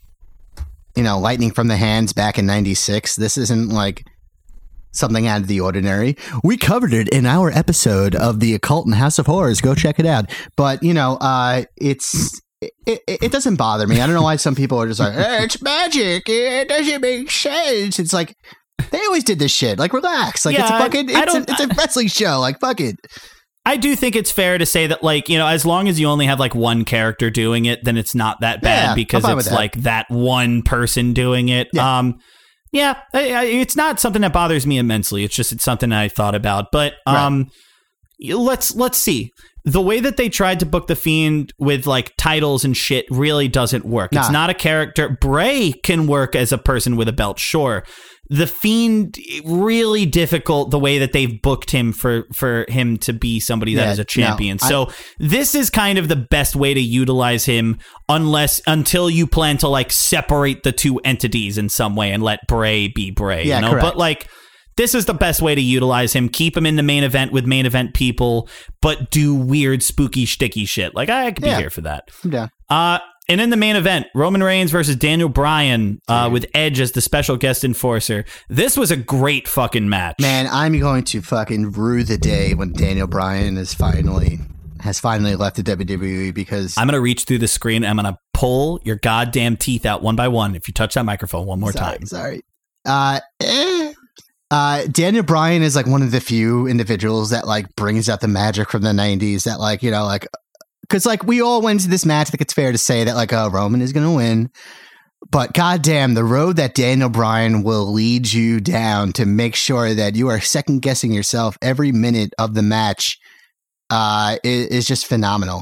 you know, lightning from the hands back in ninety-six. This isn't like something out of the ordinary. We covered it in our episode of The Occult and House of Horrors. Go check it out. But, you know, uh, it's, It, it, it doesn't bother me. I don't know why some people are just like, hey, it's magic. It doesn't make sense. It's like, they always did this shit. Like, relax. Like, Yeah, it's a fucking, I- I it's, a, don't- it's a wrestling show. Like, fuck it. I do think it's fair to say that, like, you know, as long as you only have like one character doing it, then it's not that bad Yeah, I'm because fine with it's that. like that one person doing it. Yeah. Um, yeah, I, I, it's not something that bothers me immensely. It's just it's something I thought about. But um, let's let's see. The way that they tried to book The Fiend with like titles and shit really doesn't work. Nah. It's not a character. Bray can work as a person with a belt, sure. The Fiend, really difficult the way that they've booked him for, for him to be somebody that yeah, is a champion. No, I, so this is kind of the best way to utilize him unless until you plan to like separate the two entities in some way and let Bray be Bray. Yeah, you know? Correct. But like this is the best way to utilize him. Keep him in the main event with main event people, but do weird, spooky, sticky shit. Like I could be yeah. here for that. Yeah. Uh And in the main event, Roman Reigns versus Daniel Bryan uh, with Edge as the special guest enforcer. This was a great fucking match. Man, I'm going to fucking rue the day when Daniel Bryan is finally has finally left the W W E because I'm going to reach through the screen and I'm going to pull your goddamn teeth out one by one if you touch that microphone one more sorry, time. Sorry. Uh, eh. uh, Daniel Bryan is like one of the few individuals that like brings out the magic from the nineties that like, you know, like because, like, we all went into this match. I think it's fair to say that, like, uh, Roman is going to win. But, goddamn, the road that Daniel Bryan will lead you down to make sure that you are second-guessing yourself every minute of the match uh, is, is just phenomenal.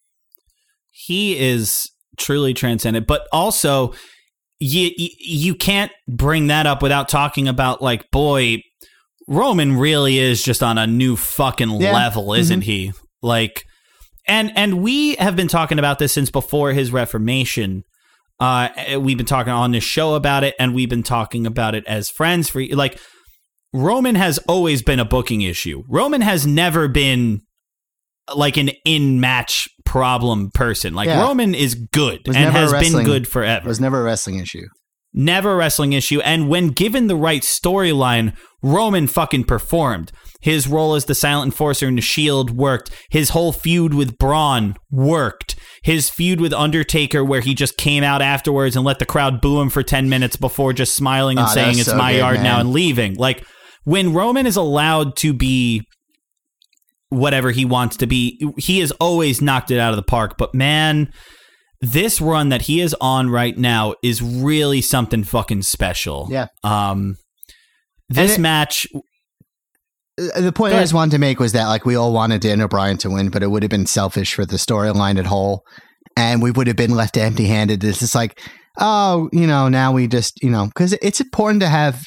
He is truly transcendent. But also, you, you can't bring that up without talking about, like, boy, Roman really is just on a new fucking yeah. level, isn't mm-hmm. he? Like... And and we have been talking about this since before his reformation. Uh, we've been talking on this show about it, and we've been talking about it as friends. For like, Roman has always been a booking issue. Roman has never been like an in-match problem person. Like yeah. Roman is good and has been good forever. It was never a wrestling issue. Never a wrestling issue. And when given the right storyline, Roman fucking performed. His role as the Silent Enforcer in The Shield worked. His whole feud with Braun worked. His feud with Undertaker where he just came out afterwards and let the crowd boo him for ten minutes before just smiling and oh, saying it's so my good, yard man. now and leaving. Like, when Roman is allowed to be whatever he wants to be, he has always knocked it out of the park. But man, this run that he is on right now is really something fucking special. Yeah. Um, this it- match... The point I just wanted to make was that, like, we all wanted Daniel Bryan to win, but it would have been selfish for the storyline at whole, and we would have been left empty-handed. It's just like, oh, you know, now we just, you know, because it's important to have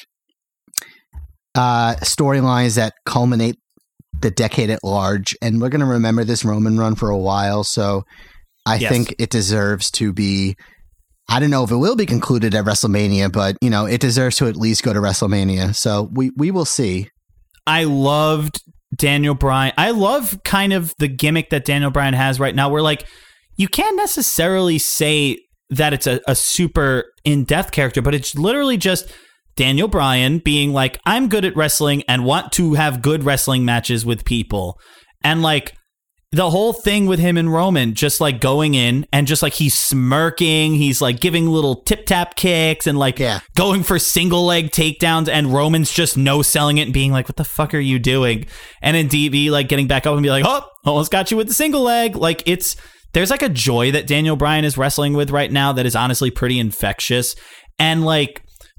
uh, storylines that culminate the decade at large, and we're going to remember this Roman run for a while, so I yes. think it deserves to be, I don't know if it will be concluded at WrestleMania, but, you know, it deserves to at least go to WrestleMania, so we, we will see. I loved Daniel Bryan. I love kind of the gimmick that Daniel Bryan has right now where, like, you can't necessarily say that it's a, a super in-depth character, but it's literally just Daniel Bryan being like, I'm good at wrestling and want to have good wrestling matches with people. And, like, the whole thing with him and Roman, just like going in and just like he's smirking, he's like giving little tip tap kicks and like yeah. going for single leg takedowns, and Roman's just no selling it and being like, what the fuck are you doing? And in D V, like getting back up and be like, oh, almost got you with the single leg. Like it's, there's like a joy that Daniel Bryan is wrestling with right now that is honestly pretty infectious. And like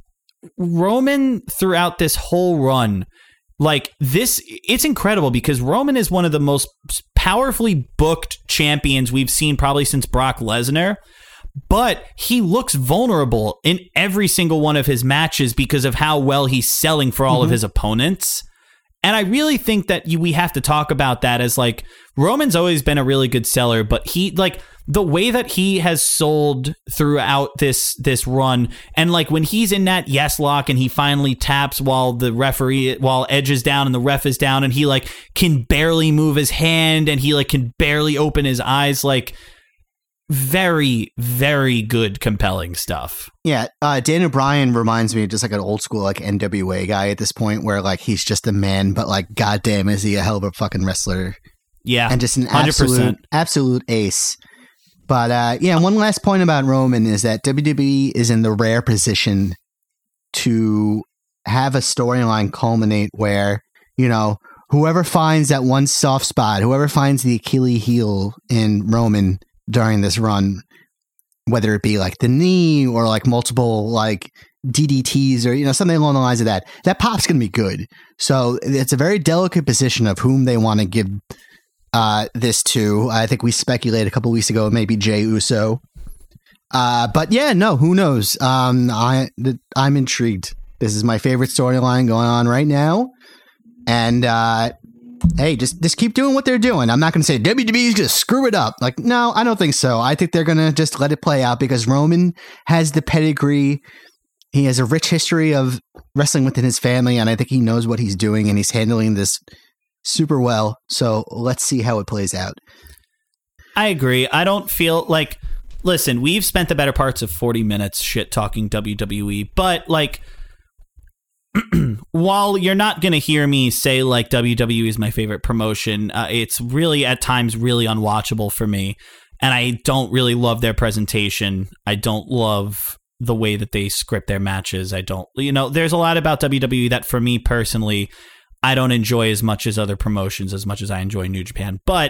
Roman throughout this whole run, like this, it's incredible because Roman is one of the most powerfully booked champions we've seen probably since Brock Lesnar, but he looks vulnerable in every single one of his matches because of how well he's selling for all mm-hmm. of his opponents. And I really think that you, we have to talk about that as like Roman's always been a really good seller, but he like the way that he has sold throughout this this run, and like when he's in that yes lock and he finally taps while the referee while Edge is down and the ref is down and he like can barely move his hand and he like can barely open his eyes, like very very good compelling stuff. Yeah, uh, Daniel Bryan reminds me of just like an old school like N W A guy at this point where like he's just a man, but like goddamn is he a hell of a fucking wrestler. Yeah, and just an absolute absolute ace. But uh, yeah, one last point about Roman is that W W E is in the rare position to have a storyline culminate where, you know, whoever finds that one soft spot, whoever finds the Achilles heel in Roman during this run, whether it be like the knee or like multiple like D D Ts or, you know, something along the lines of that, that pop's going to be good. So it's a very delicate position of whom they want to give uh, this to. I think we speculated a couple weeks ago, maybe Jey Uso. Uh, but yeah, no, who knows? Um, I, I'm intrigued. This is my favorite storyline going on right now. And, uh, hey, just just keep doing what they're doing. I'm not going to say W W E's going to screw it up. Like, no, I don't think so. I think they're going to just let it play out because Roman has the pedigree. He has a rich history of wrestling within his family, and I think he knows what he's doing, and he's handling this super well. So let's see how it plays out. I agree. I don't feel like, listen, we've spent the better parts of forty minutes shit talking W W E, but like, while you're not going to hear me say like W W E is my favorite promotion, uh, it's really at times really unwatchable for me. And I don't really love their presentation. I don't love the way that they script their matches. I don't, you know, there's a lot about W W E that for me personally, I don't enjoy as much as other promotions, as much as I enjoy New Japan. But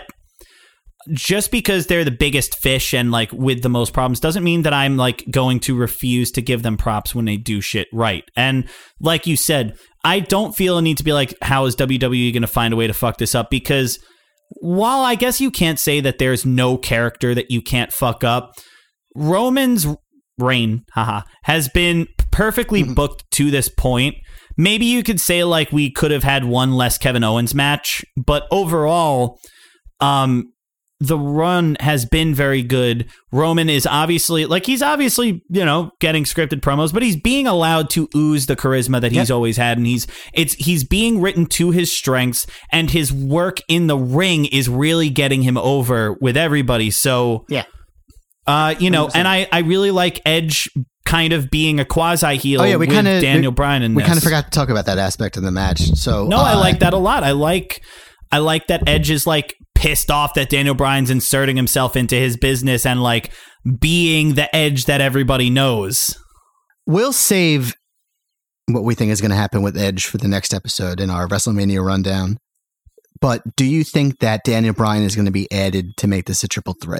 just because they're the biggest fish and like with the most problems doesn't mean that I'm like going to refuse to give them props when they do shit right. And like you said, I don't feel a need to be like, how is W W E going to find a way to fuck this up? Because while I guess you can't say that there's no character that you can't fuck up, Roman's reign, haha, has been perfectly booked to this point. Maybe you could say like we could have had one less Kevin Owens match, but overall, um, the run has been very good. Roman is obviously like he's obviously, you know, getting scripted promos, but he's being allowed to ooze the charisma that he's yep. always had, and he's it's he's being written to his strengths, and his work in the ring is really getting him over with everybody. So yeah. Uh, you know, and I, I really like Edge kind of being a quasi heel. Oh, yeah, we with kinda, Daniel we, Bryan in we this. kind of forgot to talk about that aspect of the match. So no, uh, I like that a lot. I like I like that Edge is like pissed off that Daniel Bryan's inserting himself into his business and like being the Edge that everybody knows. We'll save what we think is going to happen with Edge for the next episode in our WrestleMania rundown. But do you think that Daniel Bryan is going to be added to make this a triple threat?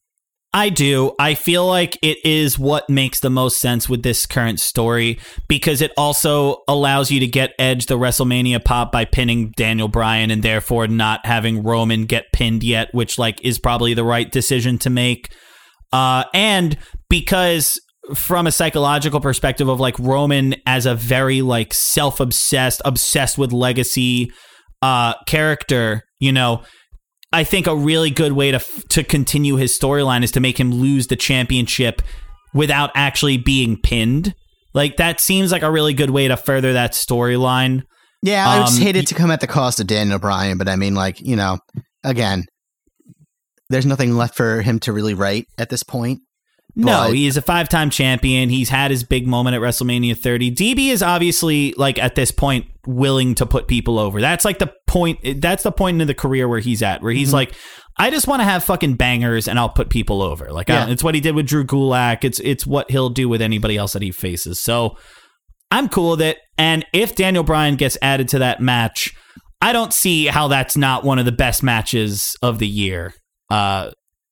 I do. I feel like it is what makes the most sense with this current story because it also allows you to get Edge the WrestleMania pop by pinning Daniel Bryan and therefore not having Roman get pinned yet, which like is probably the right decision to make. Uh, and because from a psychological perspective of like Roman as a very like self-obsessed, obsessed with legacy uh, character, you know, I think a really good way to to continue his storyline is to make him lose the championship without actually being pinned. Like that seems like a really good way to further that storyline. Yeah, I um, just hate it to come at the cost of Daniel Bryan, but I mean, like, you know, again, there's nothing left for him to really write at this point. No, he is a five-time champion. He's had his big moment at WrestleMania thirty. D B is obviously, like, at this point, willing to put people over. That's, like, the point. That's the point in the career where he's at, where he's mm-hmm. like, I just want to have fucking bangers and I'll put people over. Like, yeah. I, it's what he did with Drew Gulak. It's, it's what he'll do with anybody else that he faces. So I'm cool with it. And if Daniel Bryan gets added to that match, I don't see how that's not one of the best matches of the year. Uh,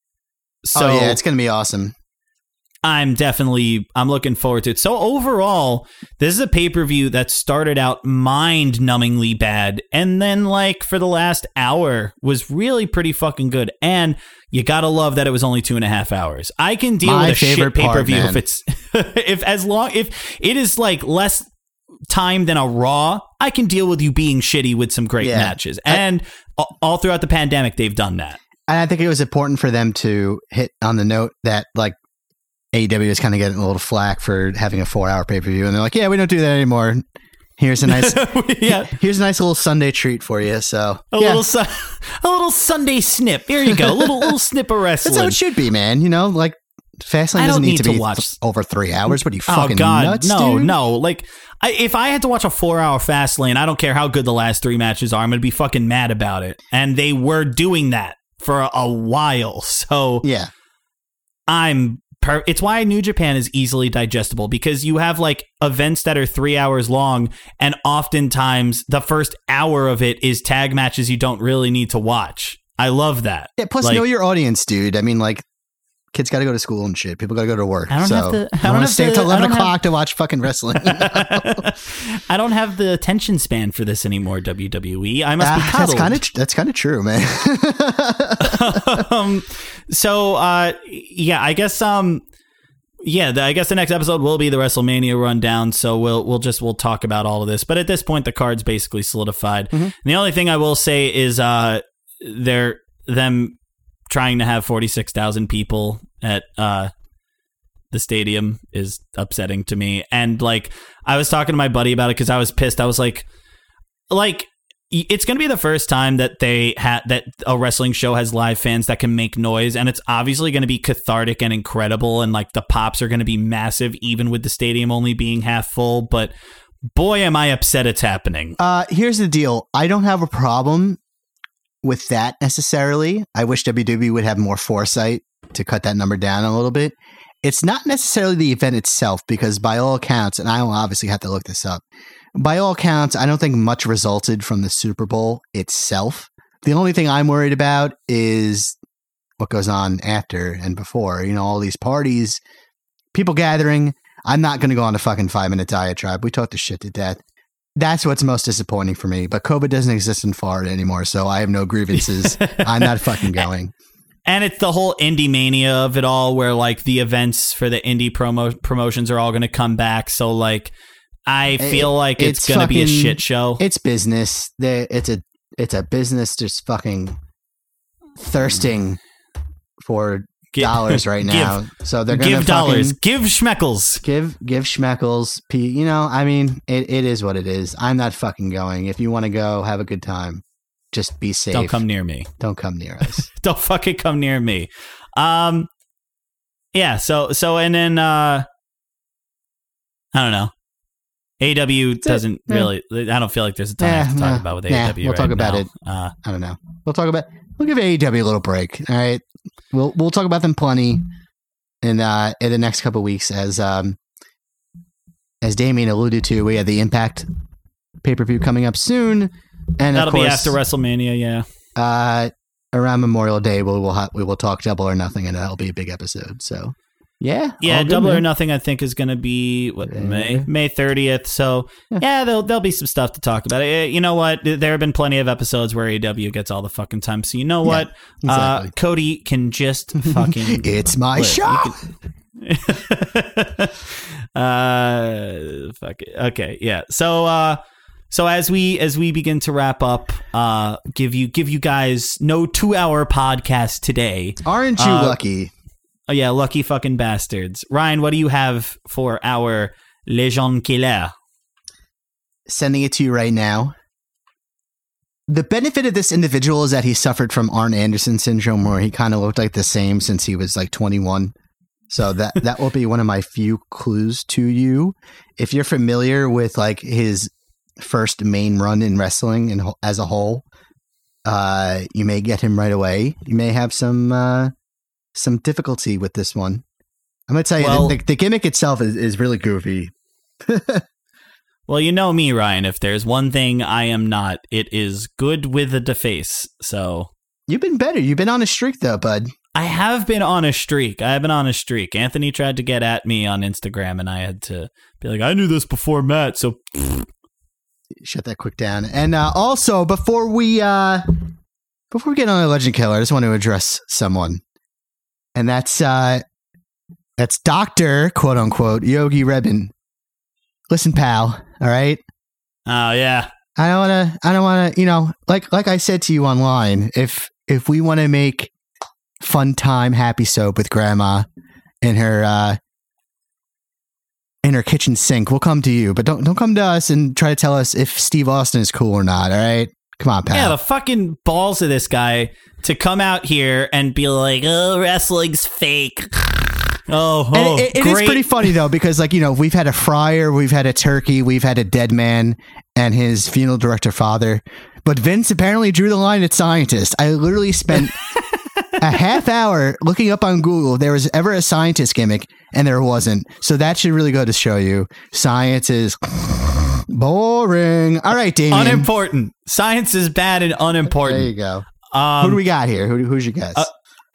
so oh, yeah, it's going to be awesome. I'm definitely, I'm looking forward to it. So overall, this is a pay-per-view that started out mind-numbingly bad, and then like for the last hour was really pretty fucking good. And you gotta love that it was only two and a half hours. I can deal My with a shit pay-per-view part, if it's, if as long, if it is like less time than a Raw, I can deal with you being shitty with some great yeah. matches. And I, all throughout the pandemic, they've done that. And I think it was important for them to hit on the note that like, A E W is kind of getting a little flack for having a four-hour pay-per-view, and they're like, "Yeah, we don't do that anymore. Here's a nice, yeah, here's a nice little Sunday treat for you." So a yeah. little, su- a little Sunday snip. Here you go, a little little snip of wrestling. That's how it should be, man. You know, like Fastlane doesn't need, need to, to be watch th- over three hours. What are you fucking oh, God, nuts, no, dude? no. Like, I, if I had to watch a four-hour Fastlane, I don't care how good the last three matches are. I'm gonna be fucking mad about it. And they were doing that for a, a while. So yeah, I'm. It's why New Japan is easily digestible, because you have like events that are three hours long, and oftentimes the first hour of it is tag matches you don't really need to watch. I love that. Yeah, plus like, know your audience, dude. I mean, like, kids got to go to school and shit. People got to go to work. I don't so have to. I I don't want have to stay the, up till eleven I don't o'clock have, to watch fucking wrestling. I don't have the attention span for this anymore. W W E. I must uh, be coddled. That's kind of that's kind of true, man. um, so uh, yeah, I guess um. Yeah, the, I guess the next episode will be the WrestleMania rundown, so we'll we'll just we'll talk about all of this. But at this point, the card's basically solidified. Mm-hmm. And the only thing I will say is uh, they're them trying to have forty-six thousand people at uh, the stadium is upsetting to me. And like I was talking to my buddy about it because I was pissed. I was like, like. It's going to be the first time that they had that a wrestling show has live fans that can make noise, and it's obviously going to be cathartic and incredible, and like the pops are going to be massive, even with the stadium only being half full. But boy, am I upset it's happening. Uh, here's the deal: I don't have a problem with that necessarily. I wish W W E would have more foresight to cut that number down a little bit. It's not necessarily the event itself, because by all accounts, and I will obviously have to look this up. By all accounts, I don't think much resulted from the Super Bowl itself. The only thing I'm worried about is what goes on after and before. You know, all these parties, people gathering. I'm not going to go on a fucking five-minute diatribe. We talked the shit to death. That's what's most disappointing for me. But COVID doesn't exist in Florida anymore, so I have no grievances. I'm not fucking going. And it's the whole indie mania of it all, where like the events for the indie promo promotions are all going to come back. So like, I feel it, like it's, it's going to be a shit show. It's business. They, it's a it's a business just fucking thirsting for give, dollars right now. Give, so they're going to give dollars. Give schmeckles. Give give schmeckles. You know, I mean, it, it is what it is. I'm not fucking going. If you want to go, have a good time. Just be safe. Don't come near me. Don't come near us. Don't fucking come near me. Um, yeah. So so and then uh, I don't know. A E W doesn't yeah. really. I don't feel like there's a ton yeah, to talk no, about with A E W. Nah, we'll right talk about now. it. Uh, I don't know. We'll talk about. We'll give A E W a little break. All right. We'll we'll talk about them plenty in uh in the next couple of weeks. As um as Damien alluded to, we have the Impact pay per view coming up soon, and that'll of course, be after WrestleMania. Yeah. Uh, around Memorial Day, we will ha- we will talk Double or Nothing, and that'll be a big episode. So. Yeah, yeah. Double or Nothing, I think, is going to be what yeah. May May thirtieth. So yeah, yeah there'll there'll be some stuff to talk about. You know what? There have been plenty of episodes where A E W gets all the fucking time. So you know what? Yeah, exactly. uh, Cody can just fucking. It's my live. show. Can... uh, fuck it. Okay, yeah. So uh, so as we as we begin to wrap up, uh, give you give you guys no two hour podcast today. Aren't you uh, lucky? Oh, yeah, lucky fucking bastards. Ryan, what do you have for our Legend Killer? Sending it to you right now. The benefit of this individual is that he suffered from Arn Anderson syndrome, where he kind of looked like the same since he was like twenty-one. So that, that will be one of my few clues to you. If you're familiar with like his first main run in wrestling and as a whole, uh, you may get him right away. You may have some... Uh, some difficulty with this one. I'm going to tell you, well, the, the, the gimmick itself is, is really goofy. Well, you know me, Ryan. If there's one thing I am not, it is good with the deface. So you've been better. You've been on a streak, though, bud. I have been on a streak. I have been on a streak. Anthony tried to get at me on Instagram, and I had to be like, I knew this before Matt, so shut that quick down. And uh, also, before we uh, before we get on a Legend Killer, I just want to address someone. And that's uh, that's Doctor quote unquote Yogi Rebin. Listen, pal. All right. Oh yeah. I don't want to. I don't want to. You know, like like I said to you online, if if we want to make fun time happy soap with Grandma in her uh, in her kitchen sink, we'll come to you. But don't don't come to us and try to tell us if Steve Austin is cool or not. All right. Come on, pal. Yeah, the fucking balls of this guy to come out here and be like, oh, wrestling's fake. Oh, oh it, it, it is pretty funny, though, because, like, you know, we've had a friar, we've had a turkey, we've had a dead man and his funeral director father. But Vince apparently drew the line at scientist. I literally spent a half hour looking up on Google if there was ever a scientist gimmick, and there wasn't. So that should really go to show you science is... boring. All right, Damien. Unimportant. Science is bad and unimportant. There you go. Um, Who do we got here? Who, who's your guess? Uh,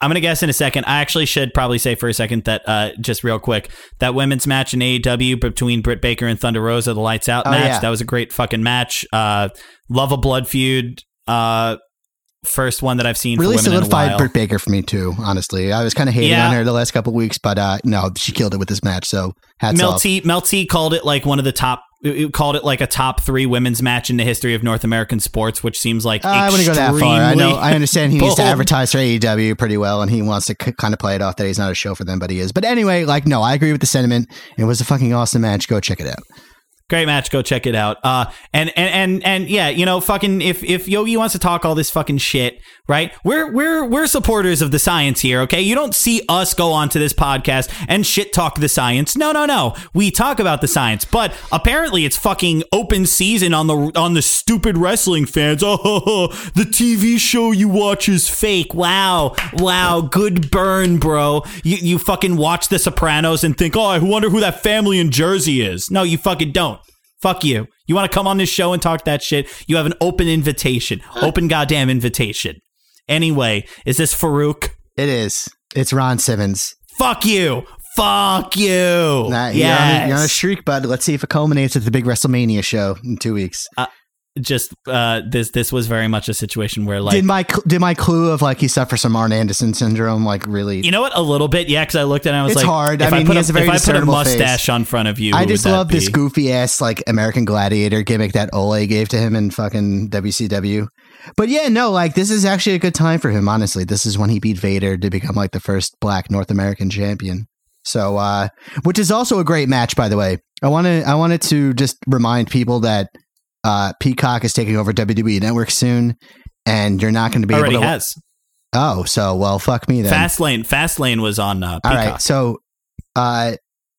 I'm going to guess in a second. I actually should probably say for a second that, uh, just real quick, that women's match in A E W between Britt Baker and Thunder Rosa, the Lights Out oh, match, yeah. that was a great fucking match. Uh, love a blood feud. Uh, first one that I've seen really for women solidified in a while. Britt Baker for me too, honestly. I was kind of hating yeah. on her the last couple of weeks, but uh, no, she killed it with this match, so hats Mel off. T, Mel T called it like one of the top, it called it like a top three women's match in the history of North American sports, which seems like uh, I wouldn't go that far. I know. I understand he needs to bold. advertise for A E W pretty well, and he wants to c- kind of play it off that he's not a show for them, but he is. But anyway, like, no, I agree with the sentiment. It was a fucking awesome match. Go check it out. Great match. Go check it out. Uh, and, and, and, and yeah, you know, fucking, if, if Yogi wants to talk all this fucking shit, right? We're, we're, we're supporters of the science here. Okay. You don't see us go onto this podcast and shit talk the science. No, no, no. We talk about the science, but apparently it's fucking open season on the, on the stupid wrestling fans. Oh, the T V show you watch is fake. Wow. Wow. Good burn, bro. You, you fucking watch The Sopranos and think, oh, I wonder who that family in Jersey is. No, you fucking don't. Fuck you. You want to come on this show and talk that shit? You have an open invitation. Open goddamn invitation. Anyway, is this Farouk? It is. It's Ron Simmons. Fuck you. Fuck you. Nah, yes. you're, on a, you're on a streak, bud. Let's see if it culminates at the big WrestleMania show in two weeks. Uh, just uh, this this was very much a situation where like did my did my clue of like he suffers from Arn Anderson syndrome like really? You know what? A little bit, yeah. Because I looked at it and I was it's like, hard. If I mean, I put he a, has a very if I put a discernible mustache face. on front of you, I who just would that love be? this goofy ass like American Gladiator gimmick that Ole gave to him in fucking W C W. But yeah, no, like this is actually a good time for him. Honestly, this is when he beat Vader to become like the first Black North American champion. So, uh, which is also a great match, by the way. I want to I wanted to just remind people that uh, Peacock is taking over W W E Network soon, and you're not going to be Already able to. has. Oh, so well, fuck me then. Fastlane, Fastlane was on uh, Peacock. All right, so, uh,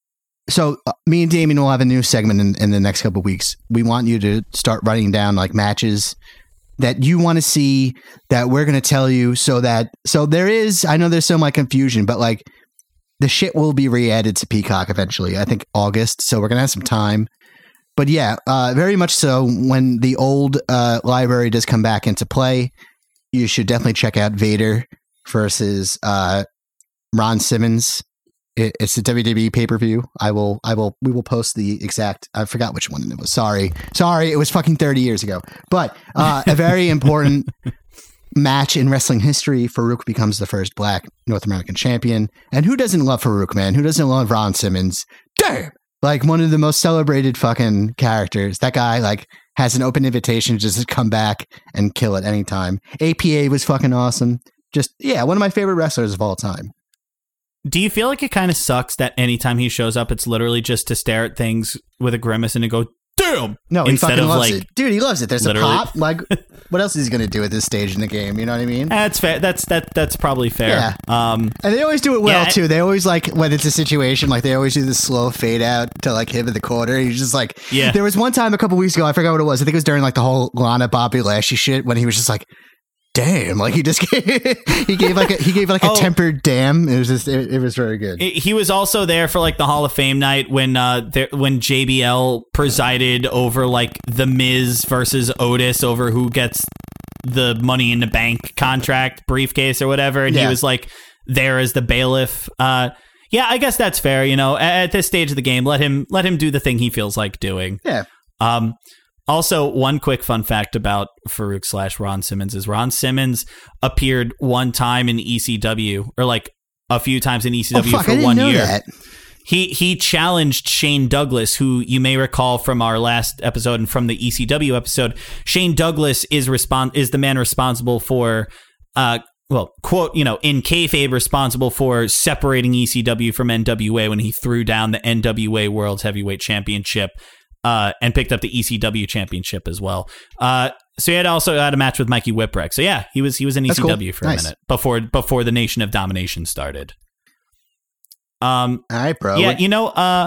so uh, me and Damien will have a new segment in, in the next couple of weeks. We want you to start writing down like matches that you want to see that we're going to tell you, so that so there is. I know there's some like confusion, but like. The shit will be re-added to Peacock eventually. I think August, so we're gonna have some time. But yeah, uh, very much so. When the old uh, library does come back into play, you should definitely check out Vader versus uh, Ron Simmons. It, it's a W W E pay per view. I will, I will, we will post the exact. I forgot which one it was. Sorry, sorry, it was fucking thirty years ago. But uh, a very important. match in wrestling history. Farouk becomes the first Black North American champion. And who doesn't love Farouk, man? Who doesn't love Ron Simmons? Damn! Like one of the most celebrated fucking characters. That guy like has an open invitation to just come back and kill at any time. A P A was fucking awesome. Just, yeah, one of my favorite wrestlers of all time. Do you feel like it kind of sucks that anytime he shows up, it's literally just to stare at things with a grimace and to go, damn! No, he Instead fucking of loves like, it. Dude, he loves it. There's literally. a pop. Like, what else is he going to do at this stage in the game? You know what I mean? That's fair. That's that. That's probably fair. Yeah. Um, and they always do it well, yeah, too. They always, like, when it's a situation, like, they always do the slow fade out to, like, him in the corner. He's just like, yeah. There was one time a couple weeks ago, I forgot what it was. I think it was during, like, the whole Lana Bobby Lashley shit when he was just like, damn, like he just gave, he gave like a, he gave like a oh, tempered damn. It was just it, it was very good. It, he was also there for like the Hall of Fame night when uh there, when J B L presided over like the Miz versus Otis over who gets the Money in the Bank contract briefcase or whatever, and yeah. he was like there as the bailiff. Uh, yeah, I guess that's fair. You know, at, at this stage of the game, let him let him do the thing he feels like doing. Yeah. Um. Also, one quick fun fact about Farouk slash Ron Simmons is Ron Simmons appeared one time in E C W, or like a few times in E C W oh, fuck, for I didn't one know year. That. He he challenged Shane Douglas, who you may recall from our last episode and from the E C W episode. Shane Douglas is respon- is the man responsible for, uh, well, quote, you know, in kayfabe, responsible for separating E C W from N W A when he threw down the N W A World Heavyweight Championship. Uh, and picked up the E C W championship as well. Uh, so he had also had a match with Mikey Whipwreck. So yeah, he was he was in E C W cool. for nice. a minute before before the Nation of Domination started. Um, all right, bro. Yeah, you know, uh,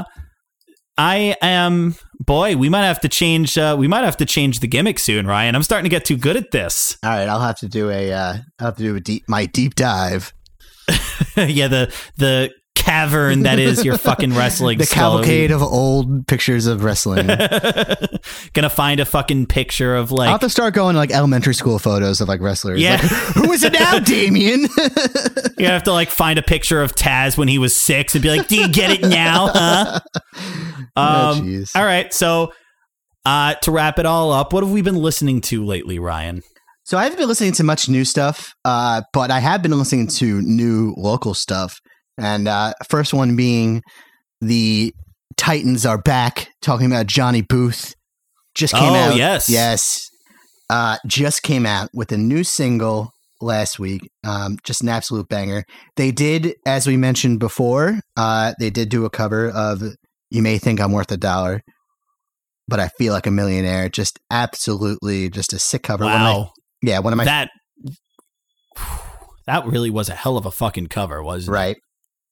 I am boy. We might have to change. Uh, we might have to change the gimmick soon, Ryan. I'm starting to get too good at this. All right, I'll have to do a. Uh, I'll have to do a deep my deep dive. yeah, the the. cavern that is your fucking wrestling. The skull. cavalcade of old pictures of wrestling. Gonna find a fucking picture of like. I'll have to start going like elementary school photos of like wrestlers. Yeah. Like, who is it now, Damien? You have to like find a picture of Taz when he was six and be like, do you get it now? Huh? Oh, um, all right. So uh, to wrap it all up, what have we been listening to lately, Ryan? So I haven't been listening to much new stuff, uh, but I have been listening to new local stuff. And uh, first one being the Titans are back, talking about Johnny Booth. Just came oh, out. yes. Yes. Uh, just came out with a new single last week. Um, just an absolute banger. They did, as we mentioned before, uh, they did do a cover of You May Think I'm Worth a Dollar, but I Feel Like a Millionaire. Just absolutely just a sick cover. Wow. One of my, yeah, one of my... That, that really was a hell of a fucking cover, wasn't right. it? Right.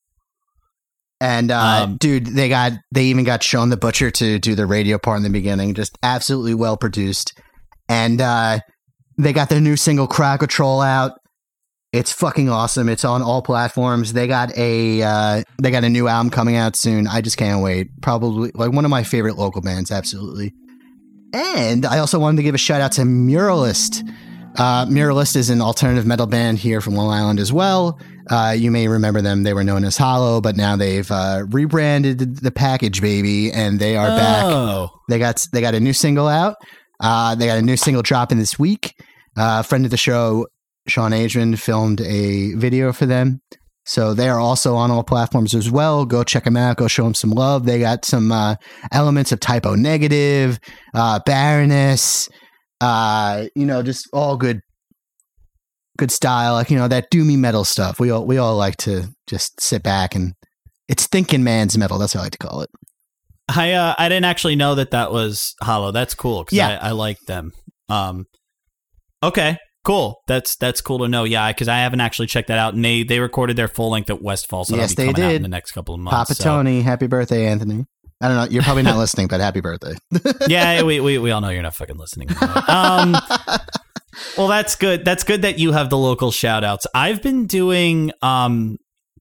And, uh, um, dude, they got, they even got Sean the Butcher to do the radio part in the beginning. Just absolutely well produced. And, uh, they got their new single Crowd Control out. It's fucking awesome. It's on all platforms. They got a, uh, they got a new album coming out soon. I just can't wait. Probably like one of my favorite local bands. Absolutely. And I also wanted to give a shout out to Muralist. Uh, Muralist is an alternative metal band here from Long Island as well. Uh, you may remember them. They were known as Hollow, but now they've uh, rebranded the package, baby, and they are oh. back. They got they got a new single out. Uh, they got a new single dropping this week. Uh, a friend of the show, Sean Adrian, filmed a video for them. So they are also on all platforms as well. Go check them out. Go show them some love. They got some uh, elements of Typo Negative, uh, Baroness, uh, you know, just all good, good style. Like, you know, that doomy metal stuff. We all we all like to just sit back and it's thinking man's metal. That's what I like to call it. I uh, I didn't actually know that that was Hollow. That's cool because yeah. I, I like them. Um, okay. Cool. That's that's cool to know. Yeah, because I haven't actually checked that out. And they, they recorded their full length at Westfall, so yes, that'll be they coming did. out in the next couple of months. Papa so. Tony, happy birthday, Anthony. I don't know. You're probably not listening, but happy birthday. Yeah, we, we we all know you're not fucking listening. Um, well, that's good. That's good that you have the local shout outs. I've been doing um.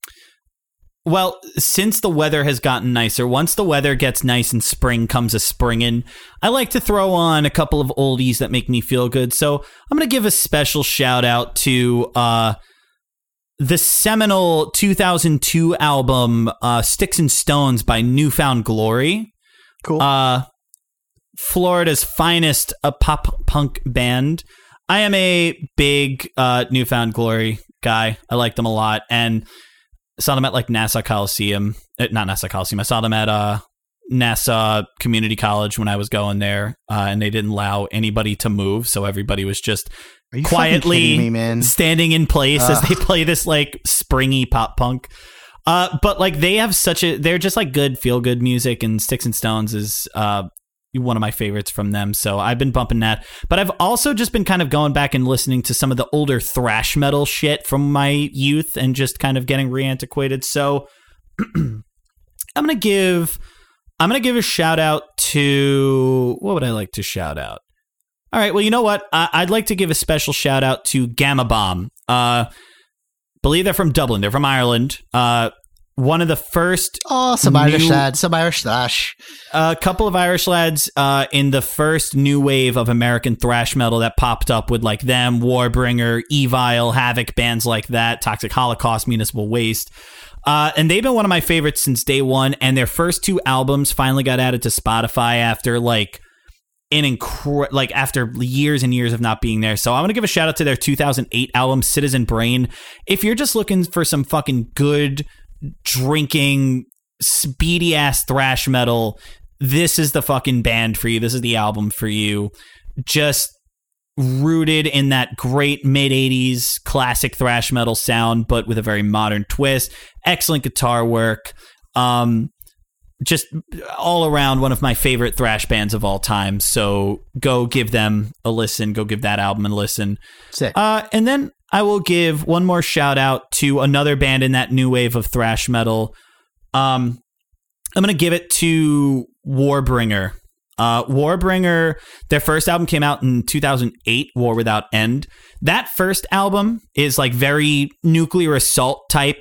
Well, since the weather has gotten nicer, once the weather gets nice and spring comes a springin', I like to throw on a couple of oldies that make me feel good. So I'm going to give a special shout out to uh, the seminal two thousand two album uh, Sticks and Stones by Newfound Glory. Cool. Uh, Florida's finest uh, pop punk band. I am a big uh, Newfound Glory guy. I like them a lot. And saw them at like Nassau Coliseum, uh, not Nassau Coliseum. I saw them at uh, Nassau Community College when I was going there, uh, and they didn't allow anybody to move, so everybody was just quietly me, man? standing in place uh. as they play this like springy pop punk. Uh, but like they have such a, they're just like good feel good music, and Sticks and Stones is uh, one of my favorites from them. So I've been bumping that. But I've also just been kind of going back and listening to some of the older thrash metal shit from my youth and just kind of getting re-antiquated. So I'm going to give, I'm going to give a shout out to, what would I like to shout out? All right. Well, you know what? I, I'd like to give a special shout out to Gamma Bomb. Uh, believe they're from Dublin. They're from Ireland. Uh, One of the first... Oh, some Irish lads, some Irish thrash. A couple of Irish lads uh, in the first new wave of American thrash metal that popped up with like them, Warbringer, Evil, Havoc, bands like that, Toxic Holocaust, Municipal Waste. Uh, and they've been one of my favorites since day one. And their first two albums finally got added to Spotify after like an incre- like after years and years of not being there. So I'm going to give a shout out to their two thousand eight album, Citizen Brain. If you're just looking for some fucking good... drinking speedy ass thrash metal, this is the fucking band for you. This is the album for you. Just rooted in that great mid eighties classic thrash metal sound, but with a very modern twist. Excellent guitar work. Um, just all around one of my favorite thrash bands of all time. So go give them a listen. Go give that album a listen. Sick. Uh, and then I will give one more shout out to another band in that new wave of thrash metal. Um, I'm going to give it to Warbringer. Uh, Warbringer, their first album came out in two thousand eight, War Without End. That first album is like very Nuclear Assault type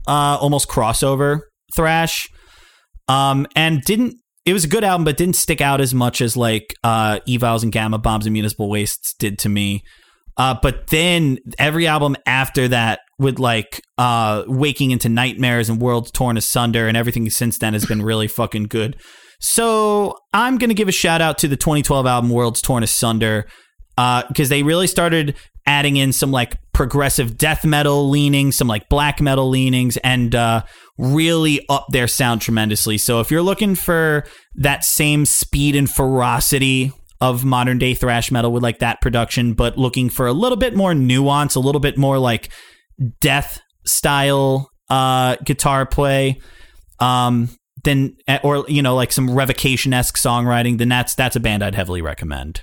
uh, almost crossover thrash. Um, and didn't, it was a good album, but didn't stick out as much as like uh, Evils and Gamma Bombs and Municipal Wastes did to me. Uh, but then every album after that, with like uh, Waking into Nightmares and Worlds Torn Asunder and everything since then has been really fucking good. So I'm going to give a shout out to the twenty twelve album Worlds Torn Asunder because uh, they really started adding in some like progressive death metal leanings, some like black metal leanings, and uh, really up their sound tremendously. So if you're looking for that same speed and ferocity of modern day thrash metal with like that production, but looking for a little bit more nuance, a little bit more like death style uh, guitar play, um, then or you know like some Revocation-esque songwriting, then that's that's a band I'd heavily recommend.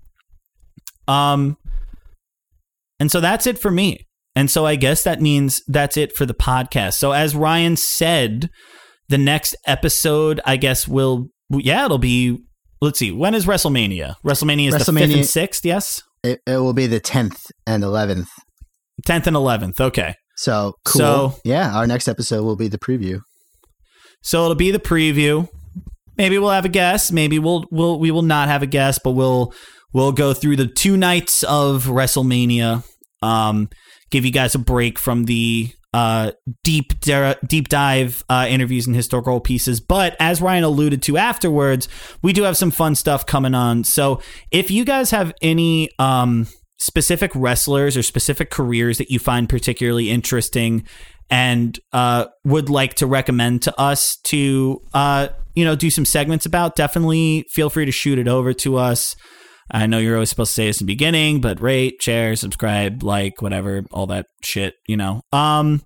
Um, and so that's it for me. And so I guess that means that's it for the podcast. So as Ryan said, the next episode, I guess will yeah, it'll be. Let's see. When is WrestleMania? WrestleMania is WrestleMania, the fifth and sixth, yes? It, it will be the tenth and eleventh. tenth and eleventh, okay. So, cool. So, yeah, our next episode will be the preview. So, it'll be the preview. Maybe we'll have a guest. Maybe we'll, we'll, we will not have a guest, but we'll we'll go through the two nights of WrestleMania, um, give you guys a break from the uh, deep deep dive uh, interviews and historical pieces. But as Ryan alluded to afterwards, we do have some fun stuff coming on. So if you guys have any um, specific wrestlers or specific careers that you find particularly interesting and uh, would like to recommend to us to uh, you know do some segments about, definitely feel free to shoot it over to us. I know you're always supposed to say this in the beginning, but rate, share, subscribe, like, whatever, all that shit, you know. Um,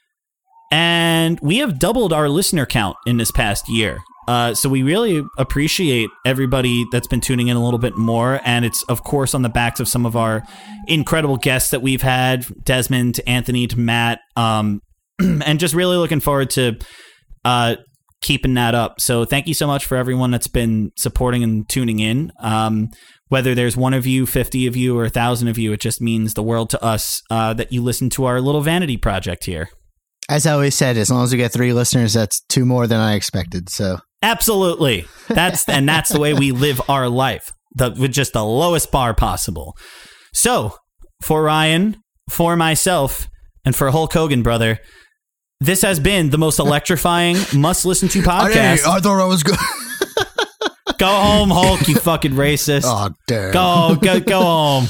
and we have doubled our listener count in this past year. Uh, so we really appreciate everybody that's been tuning in a little bit more. And it's, of course, on the backs of some of our incredible guests that we've had, Desmond, to Anthony, to Matt, um, and just really looking forward to uh, keeping that up. So thank you so much for everyone that's been supporting and tuning in. Um, Whether there's one of you, fifty of you, or a thousand of you, it just means the world to us uh, that you listen to our little vanity project here. As I always said, as long as we get three listeners, that's two more than I expected. So absolutely, that's and that's the way we live our life, the, with just the lowest bar possible. So for Ryan, for myself, and for Hulk Hogan, brother, this has been the most electrifying must listen to podcast. I, I thought I was good. Go home, Hulk, you fucking racist. Oh, damn. Go, go, go home.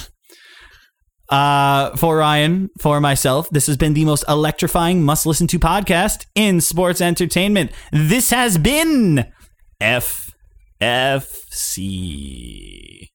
Uh, for Ryan, for myself, this has been the most electrifying must-listen-to podcast in sports entertainment. This has been F F C.